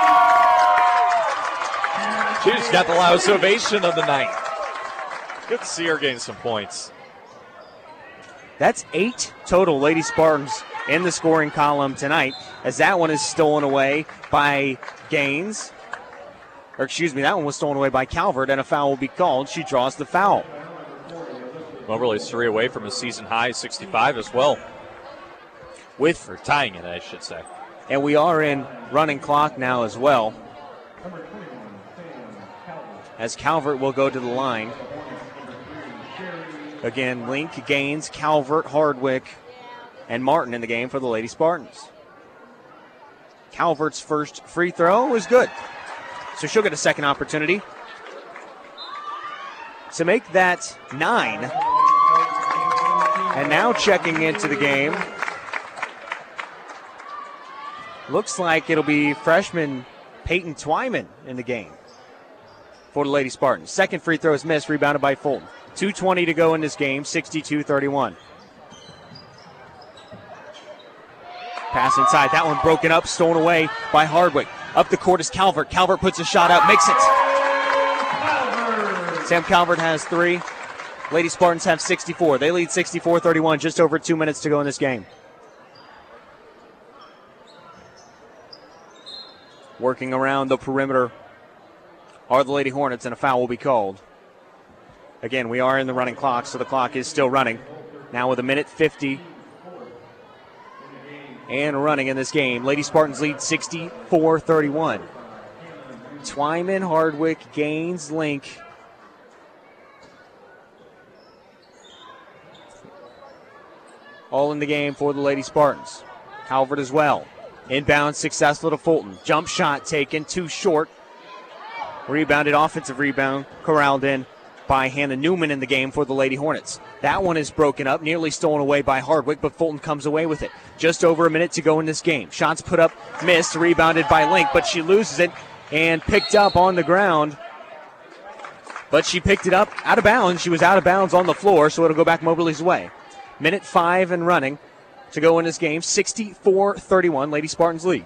Speaker 1: in.
Speaker 2: She's got the loudest ovation of the night. Good to see her gain some points.
Speaker 1: That's 8 total Lady Spartans in the scoring column tonight, as that one is stolen away by Gaines. Or excuse me, that one was stolen away by Calvert, and a foul will be called. She draws the foul.
Speaker 2: Moberly's 3 away from a season high 65 as well. Or tying it, I should say.
Speaker 1: And we are in running clock now as well, as Calvert will go to the line. Again, Link, Gaines, Calvert, Hardwick, and Martin in the game for the Lady Spartans. Calvert's first free throw was good, so she'll get a second opportunity to make that 9. And now checking into the game, looks like it'll be freshman Peyton Twyman in the game for the Lady Spartans. Second free throw is missed, rebounded by Fulton. 2:20 to go in this game, 62-31. Pass inside, that one broken up, stolen away by Hardwick. Up the court is Calvert. Calvert puts a shot up, makes it. Sam Calvert has 3. Lady Spartans have 64. They lead 64-31, just over 2 minutes to go in this game. Working around the perimeter are the Lady Hornets, and a foul will be called. Again, we are in the running clock, so the clock is still running. Now with 1:50 and running in this game. Lady Spartans lead 64-31. Twyman, Hardwick, Gaines, Link. All in the game for the Lady Spartans. Calvert as well. Inbound successful to Fulton. Jump shot taken, too short. Rebounded, offensive rebound, corralled in by Hannah Newman in the game for the Lady Hornets. That one is broken up, nearly stolen away by Hardwick, but Fulton comes away with it. Just over a minute to go in this game. Shots put up, missed, rebounded by Link, but she loses it and picked up on the ground. But she picked it up out of bounds. She was out of bounds on the floor, so it'll go back Moberly's way. 1:05 and running to go in this game. 64-31, Lady Spartans lead.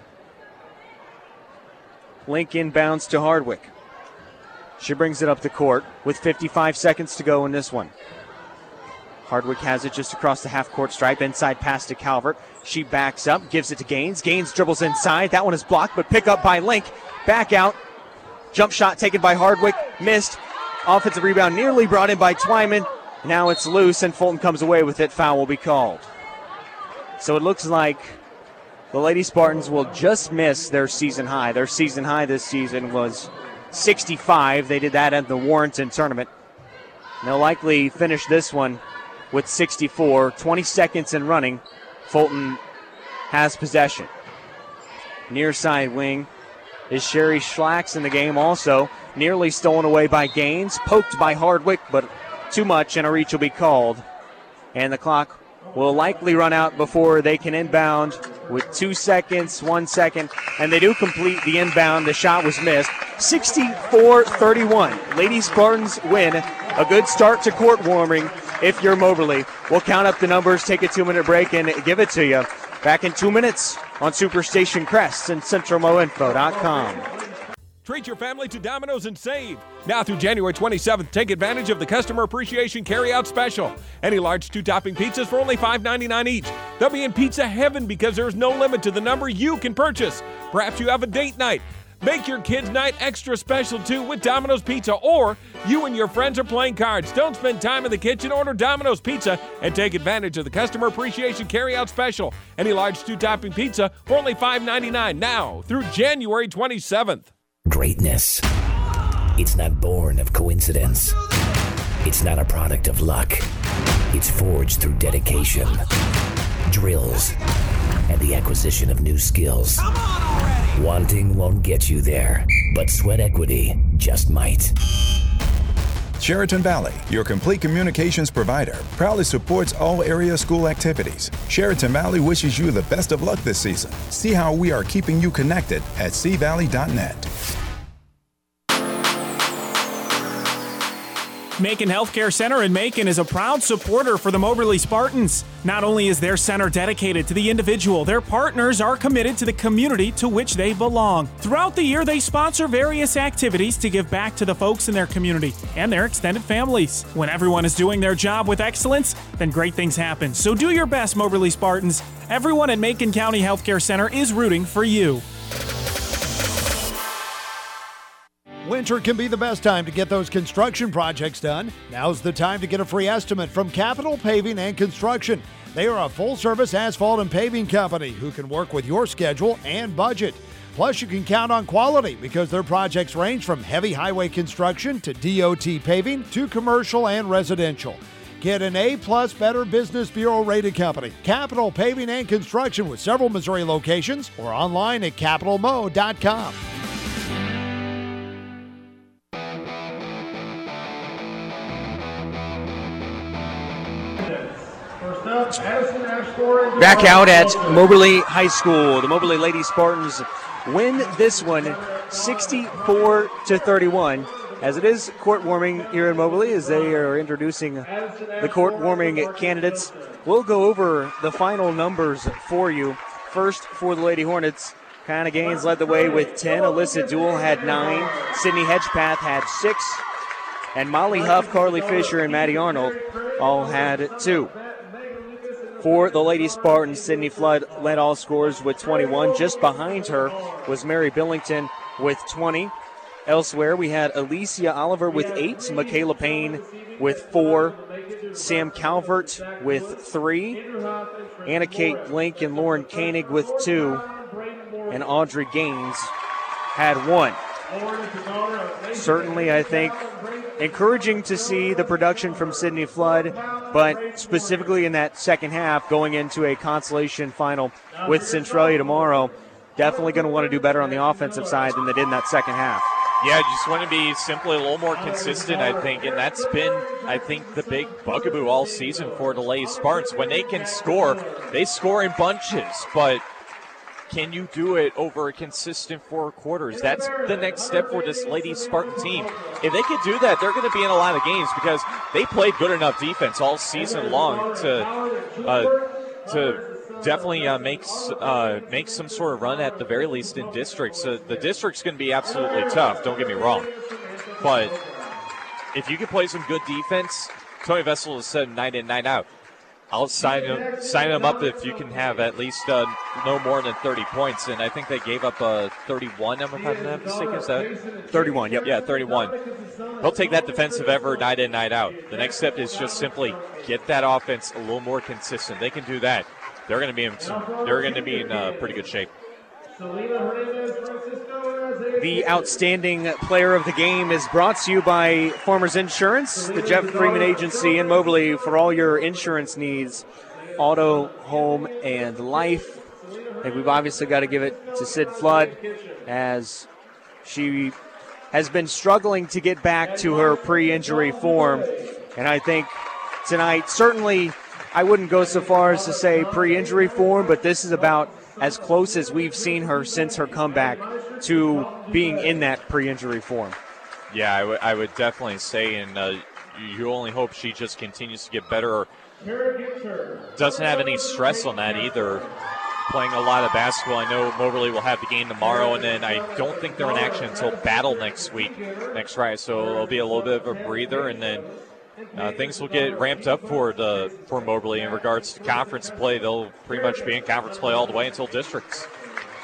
Speaker 1: Link inbounds to Hardwick. She brings it up the court with 55 seconds to go in this one. Hardwick has it just across the half-court stripe. Inside pass to Calvert. She backs up, gives it to Gaines. Gaines dribbles inside. That one is blocked, but pick up by Link. Back out. Jump shot taken by Hardwick. Missed. Offensive rebound nearly brought in by Twyman. Now it's loose, and Fulton comes away with it. Foul will be called. So it looks like the Lady Spartans will just miss their season high. Their season high this season was 65. They did that at the Warrenton tournament. They'll likely finish this one with 64. 20 seconds in running. Fulton has possession. Near side wing is Sherry Schlacks in the game also. Nearly stolen away by Gaines. Poked by Hardwick, but too much, and a reach will be called. And the clock will likely run out before they can inbound with 2 seconds, 1 second, and they do complete the inbound. The shot was missed. 64-31. Lady Spartans win. A good start to court warming if you're Moberly. We'll count up the numbers, take a 2-minute break, and give it to you. Back in 2 minutes on Superstation Crest and CentralMoInfo.com.
Speaker 7: Treat your family to Domino's and save. Now through January 27th, take advantage of the Customer Appreciation Carryout Special. Any large 2-topping pizzas for only $5.99 each. They'll be in pizza heaven because there's no limit to the number you can purchase. Perhaps you have a date night. Make your kids' night extra special too with Domino's Pizza, or you and your friends are playing cards. Don't spend time in the kitchen. Order Domino's Pizza and take advantage of the Customer Appreciation Carryout Special. Any large 2-topping pizza for only $5.99 now through January 27th.
Speaker 21: Greatness. It's not born of coincidence. It's not a product of luck. It's forged through dedication, drills, and the acquisition of new skills. Wanting won't get you there, but Sweat Equity just might.
Speaker 22: Sheraton Valley, your complete communications provider, proudly supports all area school activities. Sheraton Valley wishes you the best of luck this season. See how we are keeping you connected at cvalley.net.
Speaker 14: Macon Healthcare Center in Macon is a proud supporter for the Moberly Spartans. Not only is their center dedicated to the individual, their partners are committed to the community to which they belong. Throughout the year, they sponsor various activities to give back to the folks in their community and their extended families. When everyone is doing their job with excellence, then great things happen. So do your best, Moberly Spartans. Everyone at Macon County Healthcare Center is rooting for you.
Speaker 13: Winter can be the best time to get those construction projects done. Now's the time to get a free estimate from Capital Paving and Construction. They are a full-service asphalt and paving company who can work with your schedule and budget. Plus, you can count on quality because their projects range from heavy highway construction to DOT paving to commercial and residential. Get an A-plus Better Business Bureau rated company. Capital Paving and Construction with several Missouri locations or online at capitalmo.com.
Speaker 1: Back out at Moberly High School. The Moberly Lady Spartans win this one 64-31. As it is court warming here in Moberly, as they are introducing the court warming candidates. We'll go over the final numbers for you. First, for the Lady Hornets, Kiana Gaines led the way with 10. Alyssa Duell had 9. Sydney Hedgepath had 6. And Molly Huff, Carly Fisher, and Maddie Arnold all had 2. For the Lady Spartans, Sydney Flood led all scorers with 21. Just behind her was Mary Billington with 20. Elsewhere, we had Alicia Oliver with 8, Michaela Payne with 4, Sam Calvert with 3, Anna Kate Blink and Lauren Koenig with 2, and Audrey Gaines had 1. Certainly, I think, encouraging to see the production from Sydney Flood, but specifically in that second half, going into a consolation final with Centralia tomorrow, definitely going to want to do better on the offensive side than they did in that second half.
Speaker 2: Yeah, just want to be simply a little more consistent, I think, and that's been, I think, the big bugaboo all season for the Lady Spartans. When they can score, they score in bunches, but can you do it over a consistent 4 quarters? That's the next step for this Lady Spartan team. If they can do that, they're going to be in a lot of games because they played good enough defense all season long to definitely make some sort of run at the very least in districts. So the district's going to be absolutely tough, don't get me wrong. But if you can play some good defense, Tony Vessel has said night in, night out, I'll sign them up if you can have at least no more than 30 points. And I think they gave up 31, if I'm not mistaken. Is that
Speaker 1: 31, yep.
Speaker 2: Yeah, 31. They'll take that defensive effort night in, night out. The next step is just simply get that offense a little more consistent. They can do that. They're going to be in pretty good shape.
Speaker 1: The outstanding player of the game is brought to you by Farmers Insurance, the Jeff Freeman Agency in Moberly for all your insurance needs, auto, home, and life. And we've obviously got to give it to Sid Flood as she has been struggling to get back to her pre-injury form. And I think tonight, certainly I wouldn't go so far as to say pre-injury form, but this is about as close as we've seen her since her comeback to being in that pre-injury form.
Speaker 2: Yeah, I would definitely say, and you only hope she just continues to get better or doesn't have any stress on that either. Playing a lot of basketball. I know Moberly will have the game tomorrow, and then I don't think they're in action until Battle next Friday, so it'll be a little bit of a breather, and then things will get ramped up for Moberly in regards to conference play. They'll pretty much be in conference play all the way until districts.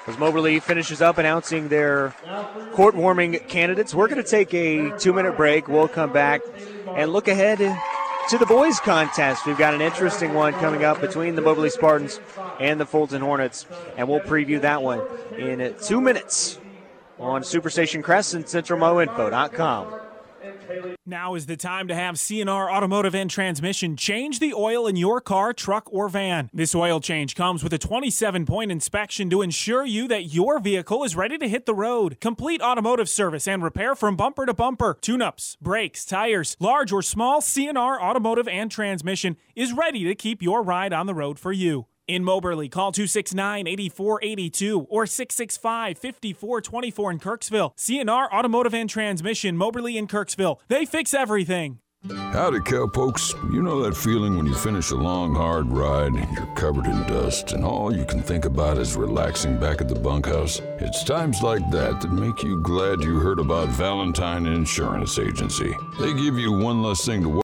Speaker 1: As Moberly finishes up announcing their court warming candidates, we're going to take a 2-minute break. We'll come back and look ahead to the boys contest. We've got an interesting one coming up between the Moberly Spartans and the Fulton Hornets, and we'll preview that one in 2 minutes on Superstation Crest and CentralMoInfo.com.
Speaker 14: Now is the time to have C&R Automotive and Transmission change the oil in your car, truck, or van. This oil change comes with a 27-point inspection to ensure you that your vehicle is ready to hit the road. Complete automotive service and repair from bumper to bumper. Tune-ups, brakes, tires, large or small, C&R Automotive and Transmission is ready to keep your ride on the road for you. In Moberly, call 269-8482 or 665-5424 in Kirksville. C&R Automotive and Transmission, Moberly and Kirksville. They fix everything.
Speaker 6: Howdy, cowpokes. You know that feeling when you finish a long, hard ride, you're covered in dust, and all you can think about is relaxing back at the bunkhouse? It's times like that make you glad you heard about Valentine Insurance Agency. They give you one less thing to worry